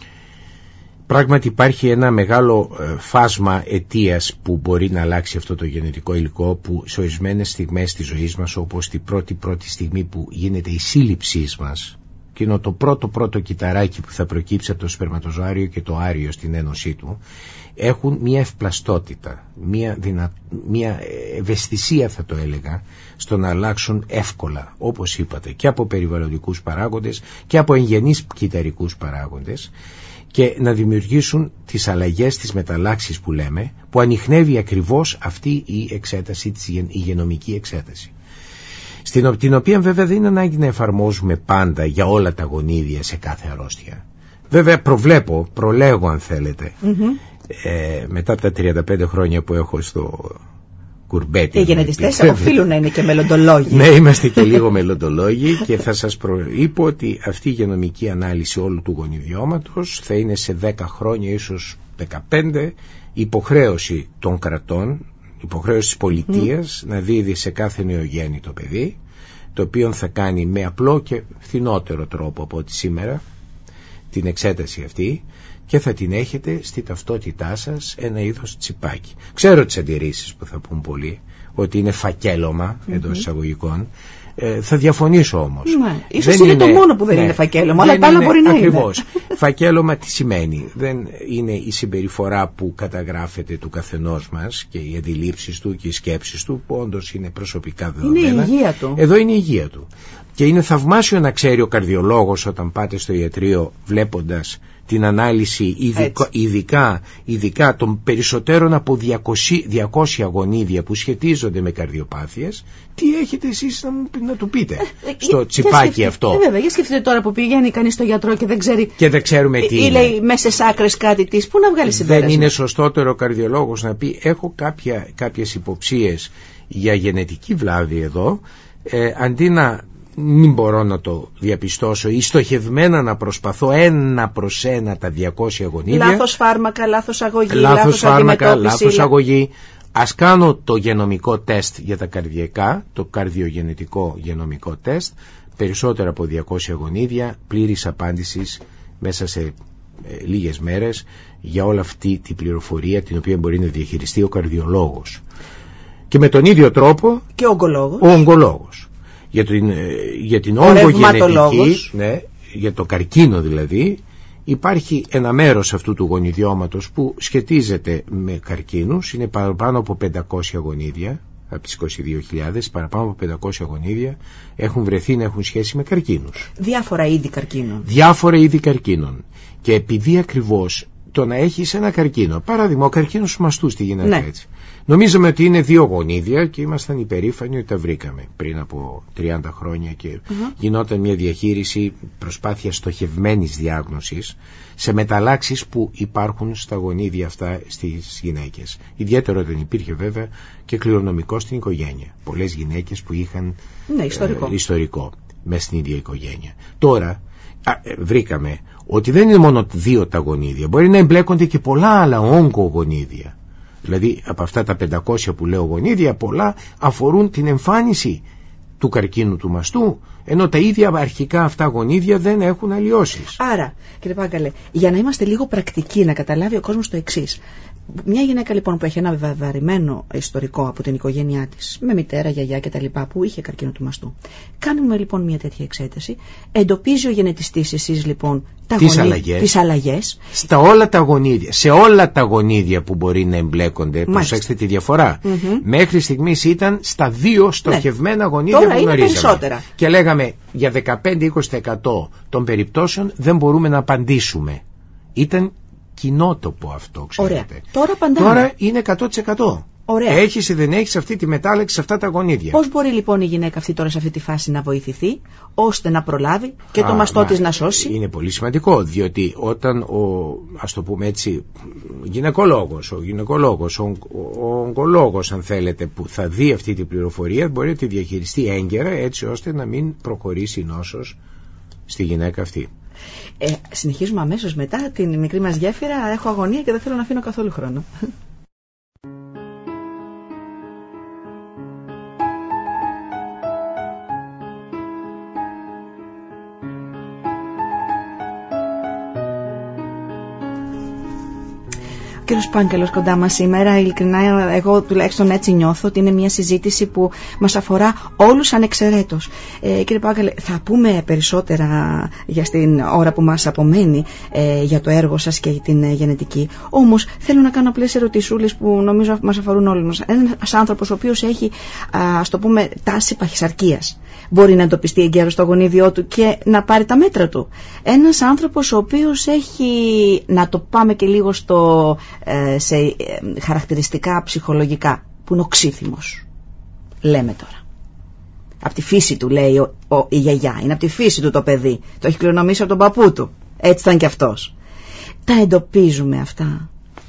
Πράγματι υπάρχει ένα μεγάλο ε, φάσμα αιτίας που μπορεί να αλλάξει αυτό το γενετικό υλικό, που σε ορισμένες στιγμές της ζωής μας, όπως την πρώτη πρώτη στιγμή που γίνεται η σύλληψή μας, και είναι το πρώτο πρώτο κυταράκι που θα προκύψει από το σπερματοζωάριο και το άριο στην ένωσή του, έχουν μια ευπλαστότητα, μια, δυνα... μια ευαισθησία, θα το έλεγα, στο να αλλάξουν εύκολα, όπως είπατε, και από περιβαλλοντικούς παράγοντες και από εγγενείς κυταρικούς παράγοντες, και να δημιουργήσουν τις αλλαγές, τις μεταλλάξεις που λέμε, που ανιχνεύει ακριβώς αυτή η εξέταση, η γενομική εξέταση, στην την οποία βέβαια δεν είναι ανάγκη να εφαρμόζουμε πάντα για όλα τα γονίδια σε κάθε αρρώστια. Βέβαια προβλέπω, προλέγω αν θέλετε, mm-hmm. ε, μετά από τα τριάντα πέντε χρόνια που έχω στο κουρμπέτι.
Οι γενετιστές οφείλουν να είναι και μελλοντολόγοι.
Ναι, είμαστε και λίγο μελλοντολόγοι, και θα σας προείπω ότι αυτή η γενομική ανάλυση όλου του γονιδιώματος θα είναι σε δέκα χρόνια, ίσως δεκαπέντε, υποχρέωση των κρατών, υποχρέωση της πολιτείας mm. να δίδει σε κάθε νεογέννητο παιδί, το οποίο θα κάνει με απλό και φθηνότερο τρόπο από ό,τι σήμερα την εξέταση αυτή, και θα την έχετε στη ταυτότητά σας ένα είδος τσιπάκι. Ξέρω τις αντιρρήσεις που θα πούν πολλοί, ότι είναι φακέλωμα mm-hmm. εντός εισαγωγικών. Ε, θα διαφωνήσω όμως.
Ναι, ίσως είναι, είναι το μόνο που δεν ναι, είναι φακέλωμα, αλλά τα άλλα μπορεί να
ακριβώς.
είναι.
Φακέλωμα τι σημαίνει? Δεν είναι η συμπεριφορά που καταγράφεται του καθενός μας και οι αντιλήψεις του και οι σκέψεις του, που όντως είναι προσωπικά δεδομένα.
Είναι η υγεία του.
Εδώ είναι η υγεία του. Και είναι θαυμάσιο να ξέρει ο καρδιολόγος, όταν πάτε στο ιατρείο, βλέποντας την ανάλυση ειδικά, ειδικά, ειδικά των περισσότερων από διακόσια γονίδια που σχετίζονται με καρδιοπάθειες, τι έχετε εσείς να, να του πείτε ε, στο ε, τσιπάκι σκεφτεί, αυτό.
Ε, βέβαια, για σκεφτείτε τώρα που πηγαίνει κανείς στο γιατρό και δεν ξέρει.
Και δεν ξέρουμε τι
ή,
είναι.
Ή λέει μέσα σε άκρες κάτι της. Πού να βγάλει συμπέρασμα?
Δεν είναι σωστότερο ο καρδιολόγος να πει: έχω κάποια, κάποιες υποψίες για γενετική βλάβη εδώ, ε, αντί να μην μπορώ να το διαπιστώσω ή στοχευμένα να προσπαθώ ένα προς ένα τα διακόσια γονίδια.
Λάθος φάρμακα, λάθος αγωγή,
λάθος,
λάθος
φάρμακα, λάθος αγωγή. ας κάνω το γενομικό τεστ για τα καρδιακά, το καρδιογενετικό γενομικό τεστ, περισσότερα από διακόσια γονίδια, πλήρης απάντησης μέσα σε ε, λίγες μέρες για όλη αυτή την πληροφορία την οποία μπορεί να διαχειριστεί ο καρδιολόγος. Και με τον ίδιο τρόπο
και ο ογκολόγος,
ο ογκολόγος. Για την, για την ογκογενετική, ναι, για το καρκίνο δηλαδή, υπάρχει ένα μέρος αυτού του γονιδιώματος που σχετίζεται με καρκίνους, είναι παραπάνω από πεντακόσια γονίδια, από τις είκοσι δύο χιλιάδες, παραπάνω από πεντακόσια γονίδια έχουν βρεθεί να έχουν σχέση με καρκίνους.
Διάφορα είδη καρκίνων.
Διάφορα είδη καρκίνων. Και επειδή ακριβώς το να έχεις ένα καρκίνο, παράδειγμα ο καρκίνος του μαστού στη γυναίκα, ναι, έτσι. Νομίζαμε ότι είναι δύο γονίδια και ήμασταν υπερήφανοι ότι τα βρήκαμε πριν από τριάντα χρόνια και uh-huh. γινόταν μια διαχείριση, προσπάθεια στοχευμένης διάγνωσης σε μεταλλάξεις που υπάρχουν στα γονίδια αυτά στις γυναίκες. Ιδιαίτερο δεν υπήρχε βέβαια και κληρονομικό στην οικογένεια. Πολλές γυναίκες που είχαν
ναι, ιστορικό.
Ε, ιστορικό μέσα στην ίδια οικογένεια. Τώρα α, ε, βρήκαμε ότι δεν είναι μόνο δύο τα γονίδια, μπορεί να εμπλέκονται και πολλά άλλα όγκογονίδια. Δηλαδή από αυτά τα πεντακόσια που λέω γονίδια, πολλά αφορούν την εμφάνιση του καρκίνου του μαστού, ενώ τα ίδια αρχικά αυτά γονίδια δεν έχουν αλλοιώσεις.
Άρα, κύριε Πάγκαλε, για να είμαστε λίγο πρακτικοί, να καταλάβει ο κόσμος το εξής. Μια γυναίκα λοιπόν που έχει ένα βεβαρημένο ιστορικό από την οικογένειά της, με μητέρα, γιαγιά κτλ., που είχε καρκίνο του μαστού. Κάνουμε λοιπόν μια τέτοια εξέταση. Εντοπίζει ο γενετιστής, εσείς λοιπόν, τα
τις,
γονί...
αλλαγές,
τις αλλαγές.
Στα όλα τα γονίδια, σε όλα τα γονίδια που μπορεί να εμπλέκονται. Μάλιστα. Προσέξτε τη διαφορά. Mm-hmm. Μέχρι στιγμής ήταν στα δύο στοχευμένα ναι. γονίδια
Τώρα
που γνωρίζαμε.
Περισσότερα.
Και λέγαμε για δεκαπέντε με είκοσι τοις εκατό των περιπτώσεων δεν μπορούμε να απαντήσουμε. Ήταν κοινότοπο αυτό, ξέρετε.
Ωραία. Τώρα απαντάμε.
Τώρα είναι εκατό τοις εκατό.
Ωραία.
Έχεις ή δεν έχεις αυτή τη μετάλλαξη σε αυτά τα γονίδια.
Πώς μπορεί λοιπόν η γυναίκα αυτή τώρα σε αυτή τη φάση να βοηθηθεί ώστε να προλάβει και Α, το μαστό της να σώσει?
Είναι πολύ σημαντικό, διότι όταν ο, ας το πούμε έτσι, γυναικολόγος, ο γυναικολόγος, ο, ο ογκολόγος αν θέλετε, που θα δει αυτή την πληροφορία, μπορεί να τη διαχειριστεί έγκαιρα έτσι ώστε να μην προχωρήσει η νόσος στη γυναίκα αυτή.
Ε, συνεχίζουμε αμέσως μετά την μικρή μας γέφυρα. Έχω αγωνία και δεν θέλω να αφήνω καθόλου χρόνο. Κύριος Πάγκαλος κοντά μας σήμερα. Ειλικρινά εγώ τουλάχιστον έτσι νιώθω ότι είναι μια συζήτηση που μας αφορά όλους ανεξαιρέτως. ε, Κύριε Πάγκαλε, θα πούμε περισσότερα για την ώρα που μας απομένει ε, για το έργο σας και την ε, γενετική. Όμως θέλω να κάνω απλές ερωτησούλες που νομίζω μας αφορούν όλους μας. Ένας άνθρωπος ο οποίος έχει, ας το πούμε, τάση παχυσαρκίας, μπορεί να εντοπιστεί εγκαίρως στο γονίδιό του και να πάρει τα μέτρα του. Ένας άνθρωπος ο οποίος έχει, να το πάμε και λίγο στο, ε, σε ε, χαρακτηριστικά ψυχολογικά, που είναι οξύθυμος, λέμε τώρα. Από τη φύση του, λέει ο, ο, η γιαγιά, είναι από τη φύση του το παιδί, το έχει κληρονομήσει από τον παππού του, έτσι ήταν και αυτός. Τα εντοπίζουμε αυτά?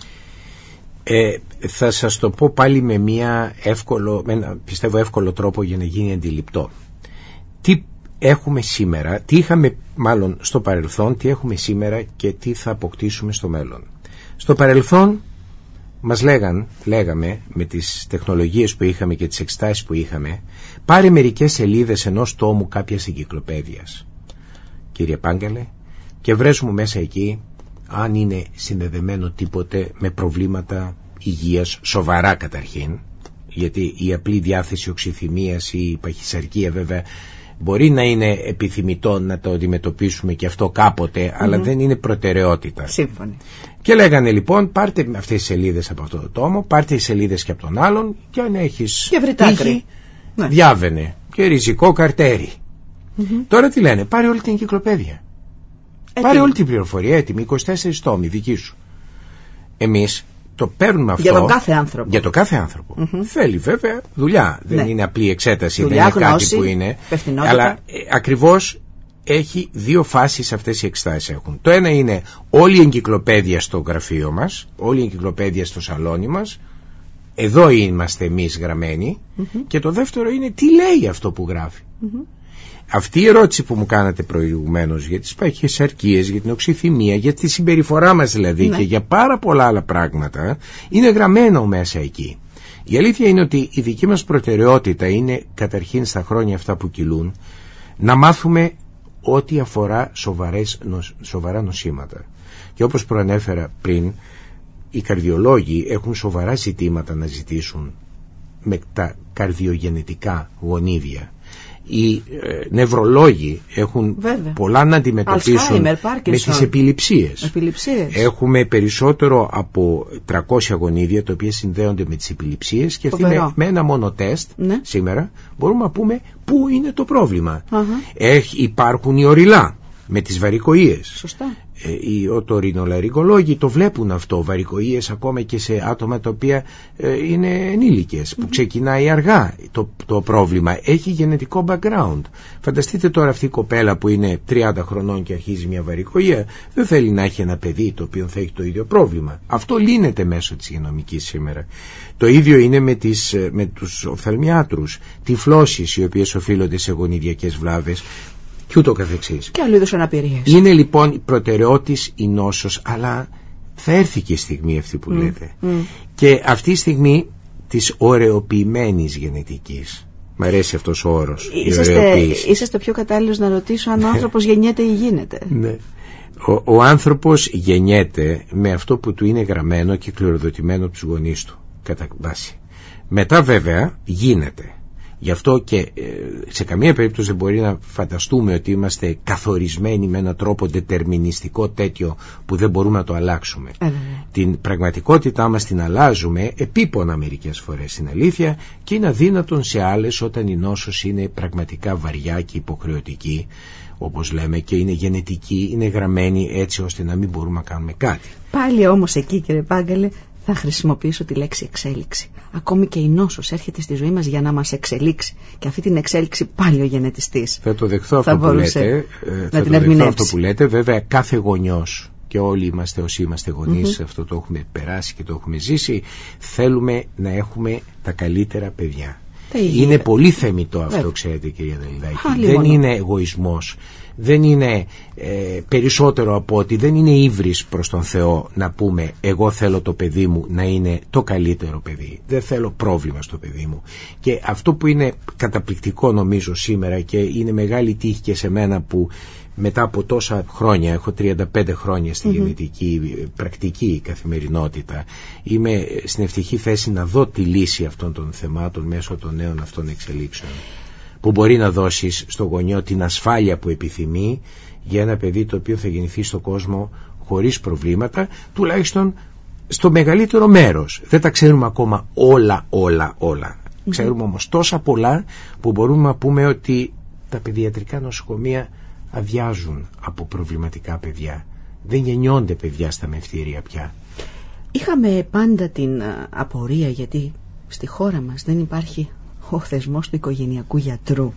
Ε, θα σας το πω πάλι με μια εύκολο, με ένα, πιστεύω εύκολο τρόπο για να γίνει αντιληπτό. Τι έχουμε σήμερα, τι είχαμε μάλλον στο παρελθόν, τι έχουμε σήμερα και τι θα αποκτήσουμε στο μέλλον. Στο παρελθόν μας λέγαν, λέγαμε με τις τεχνολογίες που είχαμε και τις εξετάσεις που είχαμε, πάρε μερικές σελίδες ενός τόμου κάποιας εγκυκλοπαίδειας, κύριε Πάγκαλε, και βρες μου μέσα εκεί αν είναι συνδεδεμένο τίποτε με προβλήματα υγείας, σοβαρά καταρχήν, γιατί η απλή διάθεση οξυθυμίας ή η παχυσαρκία βέβαια μπορεί να είναι επιθυμητό να το αντιμετωπίσουμε και αυτό κάποτε, mm-hmm. αλλά δεν είναι προτεραιότητα.
Σύμφωνοι.
Και λέγανε λοιπόν, πάρτε αυτές τις σελίδες από αυτό το τόμο, πάρτε τις σελίδες και από τον άλλον, και αν έχεις τύχη, ναι. διάβαινε και ριζικό καρτέρι. Mm-hmm. Τώρα τι λένε, πάρε όλη την εγκυκλοπαίδεια. Έτοιμη. Πάρε όλη την πληροφορία έτοιμη, είκοσι τέσσερις τόμοι δική σου. Εμείς το παίρνουμε αυτό
για τον κάθε άνθρωπο.
Για το κάθε άνθρωπο. Mm-hmm. Θέλει βέβαια δουλειά. Δεν ναι. είναι απλή εξέταση,
δουλειά,
δεν είναι
γνώση,
κάτι που είναι. Αλλά ε, ακριβώς έχει δύο φάσεις αυτές οι εξετάσεις έχουν. Το ένα είναι όλη η εγκυκλοπαίδεια στο γραφείο μας, όλη η εγκυκλοπαίδεια στο σαλόνι μας. Εδώ είμαστε εμείς γραμμένοι. Mm-hmm. Και το δεύτερο είναι τι λέει αυτό που γράφει. Mm-hmm. Αυτή η ερώτηση που μου κάνατε προηγουμένως για τις παχυσαρκίες, για την οξυθυμία, για τη συμπεριφορά μας δηλαδή, ναι. και για πάρα πολλά άλλα πράγματα, είναι γραμμένο μέσα εκεί. Η αλήθεια είναι ότι η δική μας προτεραιότητα είναι καταρχήν στα χρόνια αυτά που κυλούν να μάθουμε ό,τι αφορά σοβαρές, σοβαρά νοσήματα. Και όπως προανέφερα πριν, οι καρδιολόγοι έχουν σοβαρά ζητήματα να ζητήσουν με τα καρδιογενετικά γονίδια. Οι ε, νευρολόγοι έχουν Βέβαια. πολλά να αντιμετωπίσουν με τις επιληψίες. επιληψίες. Έχουμε περισσότερο από τριακόσια γονίδια τα οποία συνδέονται με τις επιληψίες και αυτή με, με ένα μόνο τεστ ναι. σήμερα μπορούμε να πούμε πού είναι το πρόβλημα. Uh-huh. Έχ, υπάρχουν οι οριλά με τις βαρικοΐες. Σωστά. Ε, οι οτορινολαριγκολόγοι το βλέπουν αυτό, βαρικοΐες ακόμα και σε άτομα τα οποία ε, είναι ενήλικες, mm-hmm. που ξεκινάει αργά το, το πρόβλημα, έχει γενετικό background. Φανταστείτε τώρα αυτή η κοπέλα που είναι τριάντα χρονών και αρχίζει μια βαρικοΐα, δεν θέλει να έχει ένα παιδί το οποίο θα έχει το ίδιο πρόβλημα. Αυτό λύνεται μέσω της γενομικής σήμερα. Το ίδιο είναι με, τις, με τους οφθαλμιάτρους, τυφλώσεις οι οποίες οφείλονται σε γονιδιακές βλάβες και ούτω καθεξής. Και άλλου είδους αναπηρίες. Είναι λοιπόν η προτεραιότης η νόσος, αλλά θα έρθει και η στιγμή αυτή που mm. λέτε. Mm. Και αυτή η στιγμή της ωρεοποιημένης γενετικής. Μ' αρέσει αυτός ο όρος.
Είσαστε, είσαστε πιο κατάλληλος να ρωτήσω αν ο άνθρωπος γεννιέται ή γίνεται.
Ναι. Ο, ο άνθρωπος γεννιέται με αυτό που του είναι γραμμένο και κληροδοτημένο από τους γονείς του, κατά βάση. Μετά βέβαια γίνεται. Γι' αυτό και σε καμία περίπτωση δεν μπορεί να φανταστούμε ότι είμαστε καθορισμένοι με έναν τρόπο δετερμινιστικό τέτοιο που δεν μπορούμε να το αλλάξουμε. Ε, την πραγματικότητά μας την αλλάζουμε επίπονα μερικές φορές, στην αλήθεια, και είναι αδύνατον σε άλλες όταν η νόσος είναι πραγματικά βαριά και υποχρεωτική, όπως λέμε, και είναι γενετική, είναι γραμμένη έτσι ώστε να μην μπορούμε να κάνουμε κάτι.
Πάλι όμως εκεί, κύριε Πάγκαλε, θα χρησιμοποιήσω τη λέξη εξέλιξη. Ακόμη και η νόσος έρχεται στη ζωή μας για να μας εξελίξει. Και αυτή την εξέλιξη πάλι ο γενετιστής
θα το δεχθώ αυτό που λέτε. Θα το δεχθώ αυτό που λέτε. Βέβαια κάθε γονιός, και όλοι είμαστε όσοι είμαστε γονείς, mm-hmm. αυτό το έχουμε περάσει και το έχουμε ζήσει, θέλουμε να έχουμε τα καλύτερα παιδιά. Είναι πολύ θεμιτό αυτό, Βέβαια. ξέρετε κυρία Δελιδάκη. Δεν μόνο. είναι εγωισμός. Δεν είναι ε, περισσότερο από ότι δεν είναι ύβρις προς τον Θεό να πούμε εγώ θέλω το παιδί μου να είναι το καλύτερο παιδί, δεν θέλω πρόβλημα στο παιδί μου. Και αυτό που είναι καταπληκτικό νομίζω σήμερα, και είναι μεγάλη τύχη και σε μένα που μετά από τόσα χρόνια, έχω τριάντα πέντε χρόνια στη mm-hmm. γενετική πρακτική καθημερινότητα, είμαι στην ευτυχή θέση να δω τη λύση αυτών των θεμάτων μέσω των νέων αυτών εξελίξεων, που μπορεί να δώσεις στο γονιό την ασφάλεια που επιθυμεί για ένα παιδί το οποίο θα γεννηθεί στον κόσμο χωρίς προβλήματα, τουλάχιστον στο μεγαλύτερο μέρος. Δεν τα ξέρουμε ακόμα όλα όλα όλα. Mm-hmm. Ξέρουμε όμως τόσα πολλά που μπορούμε να πούμε ότι τα παιδιατρικά νοσοκομεία αδειάζουν από προβληματικά παιδιά. Δεν γεννιόνται παιδιά στα μευτήρια πια.
Είχαμε πάντα την απορία, γιατί στη χώρα μας δεν υπάρχει ο θεσμός του οικογενειακού γιατρού.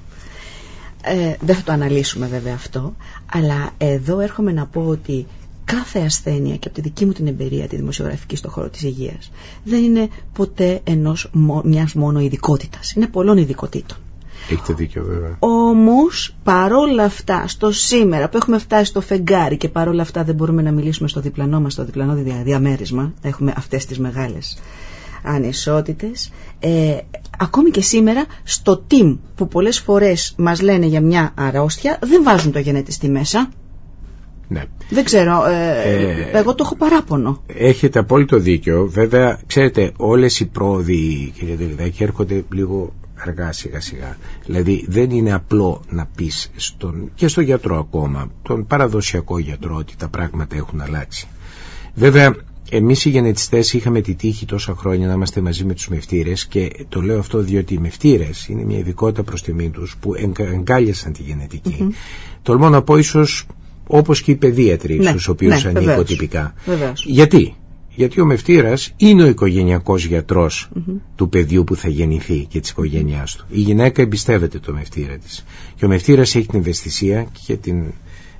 Ε, δεν θα το αναλύσουμε βέβαια αυτό, αλλά εδώ έρχομαι να πω ότι κάθε ασθένεια, και από τη δική μου την εμπειρία τη δημοσιογραφική στον χώρο της υγείας, δεν είναι ποτέ ενός, μιας μόνο ειδικότητας. Είναι πολλών ειδικοτήτων.
Έχετε δίκιο βέβαια.
Όμως παρόλα αυτά, στο σήμερα που έχουμε φτάσει στο φεγγάρι, και παρόλα αυτά δεν μπορούμε να μιλήσουμε στο διπλανό μας, στο διπλανό διαμέρισμα, έχουμε αυτές τις μεγάλες ανισότητες, ε, ακόμη και σήμερα στο team που πολλές φορές μας λένε για μια αρρώστια, δεν βάζουν το γενετιστή μέσα.
Ναι.
Δεν ξέρω, ε, ε, εγώ το έχω παράπονο.
Έχετε απόλυτο δίκιο. Βέβαια, ξέρετε, όλες οι πρόοδοι, κύριε Δελιδάκη, έρχονται λίγο αργά σιγά σιγά. Δηλαδή δεν είναι απλό να πεις στον, και στον γιατρό ακόμα, τον παραδοσιακό γιατρό, ότι τα πράγματα έχουν αλλάξει. Βέβαια εμείς οι γενετιστές είχαμε τη τύχη τόσα χρόνια να είμαστε μαζί με τους μευτήρες, και το λέω αυτό διότι οι μευτήρες είναι μια ειδικότητα προς τιμή τους που εγκάλιασαν τη γενετική. Mm-hmm. Τολμώ να πω ίσως όπως και οι παιδίατροι, ναι, στους οποίους ναι, ανήκω τυπικά. Γιατί? Γιατί ο μευτήρας είναι ο οικογενειακός γιατρός mm-hmm. του παιδιού που θα γεννηθεί και της οικογένειάς του. Η γυναίκα εμπιστεύεται το μευτήρα της. Και ο μευτήρας έχει την ευαισθησία και την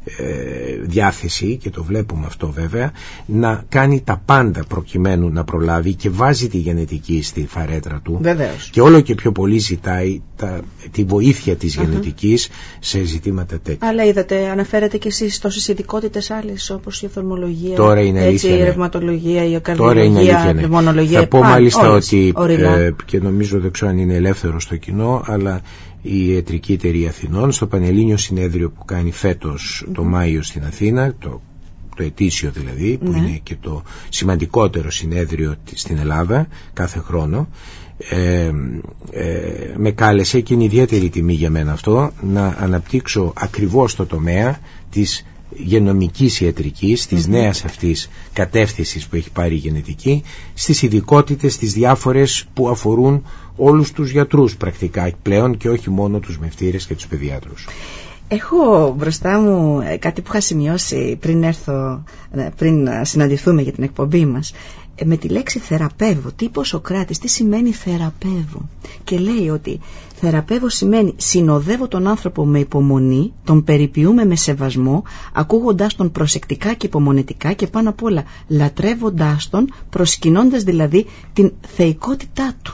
διάθεση, και το βλέπουμε αυτό βέβαια, να κάνει τα πάντα προκειμένου να προλάβει, και βάζει τη γενετική στη φαρέτρα του.
Βεβαίως.
Και όλο και πιο πολύ ζητάει τα, τη βοήθεια της uh-huh. γενετικής σε ζητήματα τέτοια.
Αλλά είδατε, αναφέρετε και εσείς τόσες ειδικότητες άλλες, όπως η οφθαλμολογία,
τώρα είναι
έτσι,
αλήθεια,
η ρευματολογία, η
τώρα είναι
καρδιολογία, η πνευμονολογία.
Θα πω
πά,
μάλιστα
όλες,
ότι
ε,
και νομίζω δεν ξέρω αν είναι ελεύθερο στο κοινό, αλλά η Ιατρική Εταιρεία Αθηνών, στο Πανελλήνιο συνέδριο που κάνει φέτος mm-hmm. το Μάιο στην Αθήνα, το, το ετήσιο δηλαδή, που mm-hmm. είναι και το σημαντικότερο συνέδριο στην Ελλάδα κάθε χρόνο, ε, ε, με κάλεσε, και είναι ιδιαίτερη τιμή για μένα αυτό, να αναπτύξω ακριβώς το τομέα της γενομικής ιατρικής, της mm-hmm. νέας αυτής κατεύθυνσης που έχει πάρει η γενετική, στις ειδικότητες τις διάφορες που αφορούν όλους τους γιατρούς πρακτικά πλέον, και όχι μόνο τους μευτήρες και τους παιδιάτρους.
Έχω μπροστά μου κάτι που είχα σημειώσει πριν έρθω, πριν συναντηθούμε για την εκπομπή μας. Με τη λέξη θεραπεύω, τι είπε ο Σωκράτης, τι σημαίνει θεραπεύω, και λέει ότι θεραπεύω σημαίνει συνοδεύω τον άνθρωπο με υπομονή, τον περιποιούμε με σεβασμό, ακούγοντάς τον προσεκτικά και υπομονετικά, και πάνω απ' όλα λατρεύοντάς τον, προσκυνώντας δηλαδή την θεϊκότητά του.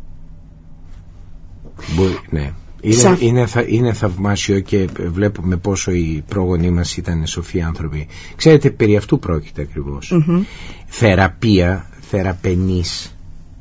Μπορεί, ναι. Είναι, Σα... είναι, θα, είναι θαυμάσιο, και βλέπουμε πόσο οι πρόγονοί μας ήταν σοφοί άνθρωποι. Ξέρετε, περί αυτού πρόκειται ακριβώς. Mm-hmm. Θεραπεία, θεραπενής,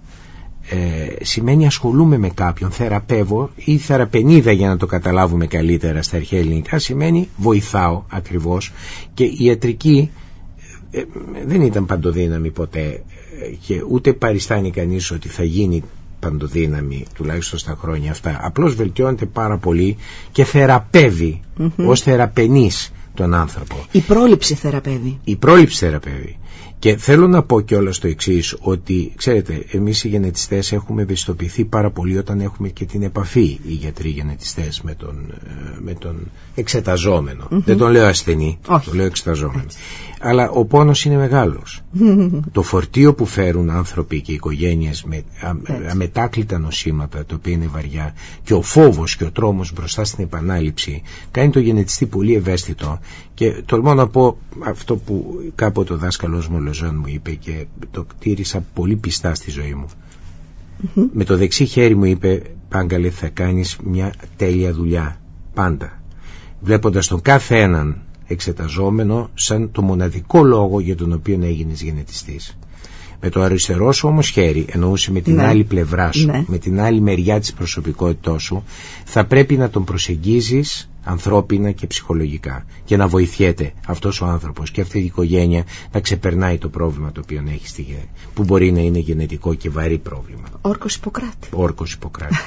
ε, σημαίνει ασχολούμαι με κάποιον. Θεραπεύω, ή θεραπενίδα, για να το καταλάβουμε καλύτερα στα αρχαία ελληνικά, σημαίνει βοηθάω ακριβώς. Και η ιατρική ε, δεν ήταν παντοδύναμη ποτέ, και ούτε παριστάνει κανείς ότι θα γίνει παντοδύναμη, τουλάχιστον στα χρόνια αυτά. Απλώς βελτιώνεται πάρα πολύ και θεραπεύει mm-hmm. ως θεραπενής τον άνθρωπο.
Η πρόληψη θεραπεύει.
Η πρόληψη θεραπεύει. Και θέλω να πω κιόλας το εξής, ότι ξέρετε, εμείς οι γενετιστές έχουμε ευαισθητοποιηθεί πάρα πολύ όταν έχουμε και την επαφή, οι γιατροί γενετιστές, με τον, με τον εξεταζόμενο. Mm-hmm. Δεν τον λέω ασθενή,
όχι,
τον λέω εξεταζόμενο. Έτσι. Αλλά ο πόνος είναι μεγάλος. Το φορτίο που φέρουν άνθρωποι και οικογένειες με α, αμετάκλητα νοσήματα, το οποίο είναι βαριά, και ο φόβος και ο τρόμος μπροστά στην επανάληψη κάνει το γενετιστή πολύ ευαίσθητο. Και τολμώ να πω αυτό που κάποτε ο δάσκαλος μου Λοζόν μου είπε, και το κτήρισα πολύ πιστά στη ζωή μου. Mm-hmm. Με το δεξί χέρι μου είπε, Πάγκαλε, θα κάνεις μια τέλεια δουλειά πάντα, βλέποντας τον κάθε έναν εξεταζόμενο σαν το μοναδικό λόγο για τον οποίο έγινες γενετιστής. Με το αριστερό σου όμως χέρι, εννοούσε με την ναι. άλλη πλευρά σου, ναι. με την άλλη μεριά της προσωπικότητός σου, θα πρέπει να τον προσεγγίζεις ανθρώπινα και ψυχολογικά, και να βοηθιέται αυτός ο άνθρωπος και αυτή η οικογένεια να ξεπερνάει το πρόβλημα το οποίο έχει στη γέννη, που μπορεί να είναι γενετικό και βαρύ πρόβλημα.
Όρκος Ιπποκράτη.
Όρκος Ιπποκράτη.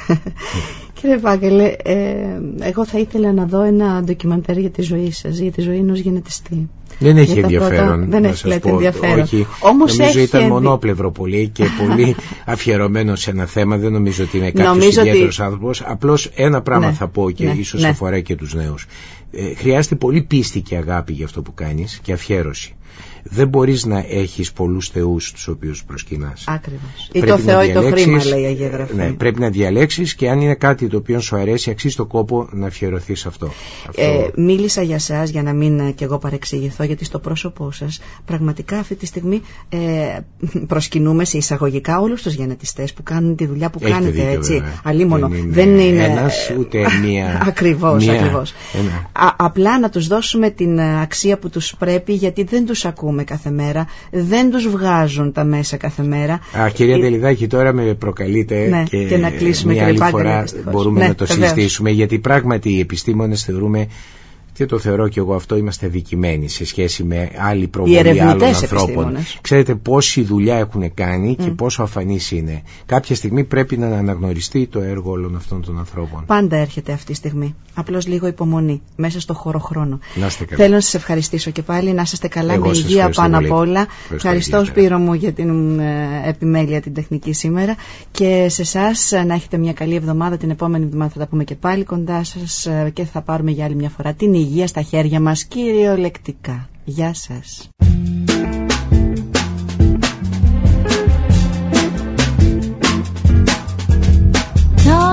Κύριε Βάγγελε, ε, εγώ θα ήθελα να δω ένα ντοκιμαντέρ για τη ζωή σας, για τη ζωή ενός γενετιστή.
Δεν έχει ενδιαφέρον.
Πρώτα, δεν έχει λέτε ενδιαφέρον.
Όχι.
Όμως
νομίζω
έχει
ήταν
ενδι...
μονόπλευρο πολύ και πολύ αφιερωμένο σε ένα θέμα. Δεν νομίζω ότι είναι κάποιος ιδιαίτερος ότι... άνθρωπος. Απλώς ένα πράγμα ναι, θα πω, και ναι, ίσως ναι. αφορά και τους νέους. Ε, χρειάζεται πολύ πίστη και αγάπη για αυτό που κάνεις, και αφιέρωση. Δεν μπορείς να έχεις πολλούς θεούς τους οποίους προσκυνάς.
Ακριβώς. Ή το Θεό ή το χρήμα, λέει η Αγία Γραφή.
Ναι, πρέπει να διαλέξεις, και αν είναι κάτι το οποίο σου αρέσει, αξίζει το κόπο να αφιερωθείς αυτό. αυτό...
Ε, μίλησα για σας, για να μην κι εγώ παρεξηγηθώ, γιατί στο πρόσωπό σας πραγματικά αυτή τη στιγμή ε, προσκυνούμε σε εισαγωγικά όλους τους γενετιστές που κάνουν τη δουλειά που
Έχετε
κάνετε,
δίκιο,
έτσι.
Αλίμονο. Δεν είναι, δεν είναι ένας ούτε μία.
Ακριβώς,
μία,
ακριβώς. Α, απλά να τους δώσουμε την αξία που τους πρέπει, γιατί δεν τους ακούμε κάθε μέρα, δεν τους βγάζουν τα μέσα κάθε μέρα.
Α, κυρία ε... Τελιδάκη, τώρα με προκαλείτε
ναι,
και,
και να κλείσουμε
μια
και
άλλη
φορά
φορά μπορούμε ναι, να το βεβαίως. συζητήσουμε, γιατί πράγματι οι επιστήμονες θεωρούμε, και το θεωρώ και εγώ αυτό, είμαστε αδικημένοι σε σχέση με άλλη προβολή άλλων ανθρώπων. Επιστήμονες. Ξέρετε πόση δουλειά έχουν κάνει mm. και πόσο αφανής είναι. Κάποια στιγμή πρέπει να αναγνωριστεί το έργο όλων αυτών των ανθρώπων.
Πάντα έρχεται αυτή η στιγμή. Απλώς λίγο υπομονή μέσα στο χώρο χρόνο.
Να
Θέλω να σας ευχαριστήσω και πάλι, να είστε καλά, εγώ με υγεία πάνω απ' όλα. Ευχαριστώ, Σπύρο μου, για την ε, επιμέλεια την τεχνική σήμερα, και σε εσάς να έχετε μια καλή εβδομάδα. Την επόμενη εβδομάδα θα τα πούμε και πάλι κοντά σας, ε, και θα πάρουμε για άλλη μια φορά την υγεία στα χέρια μας κυριολεκτικά. Γεια σας.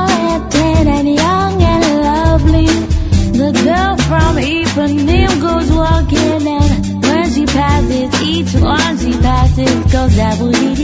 The girl from Ipanema goes
διαβουλή.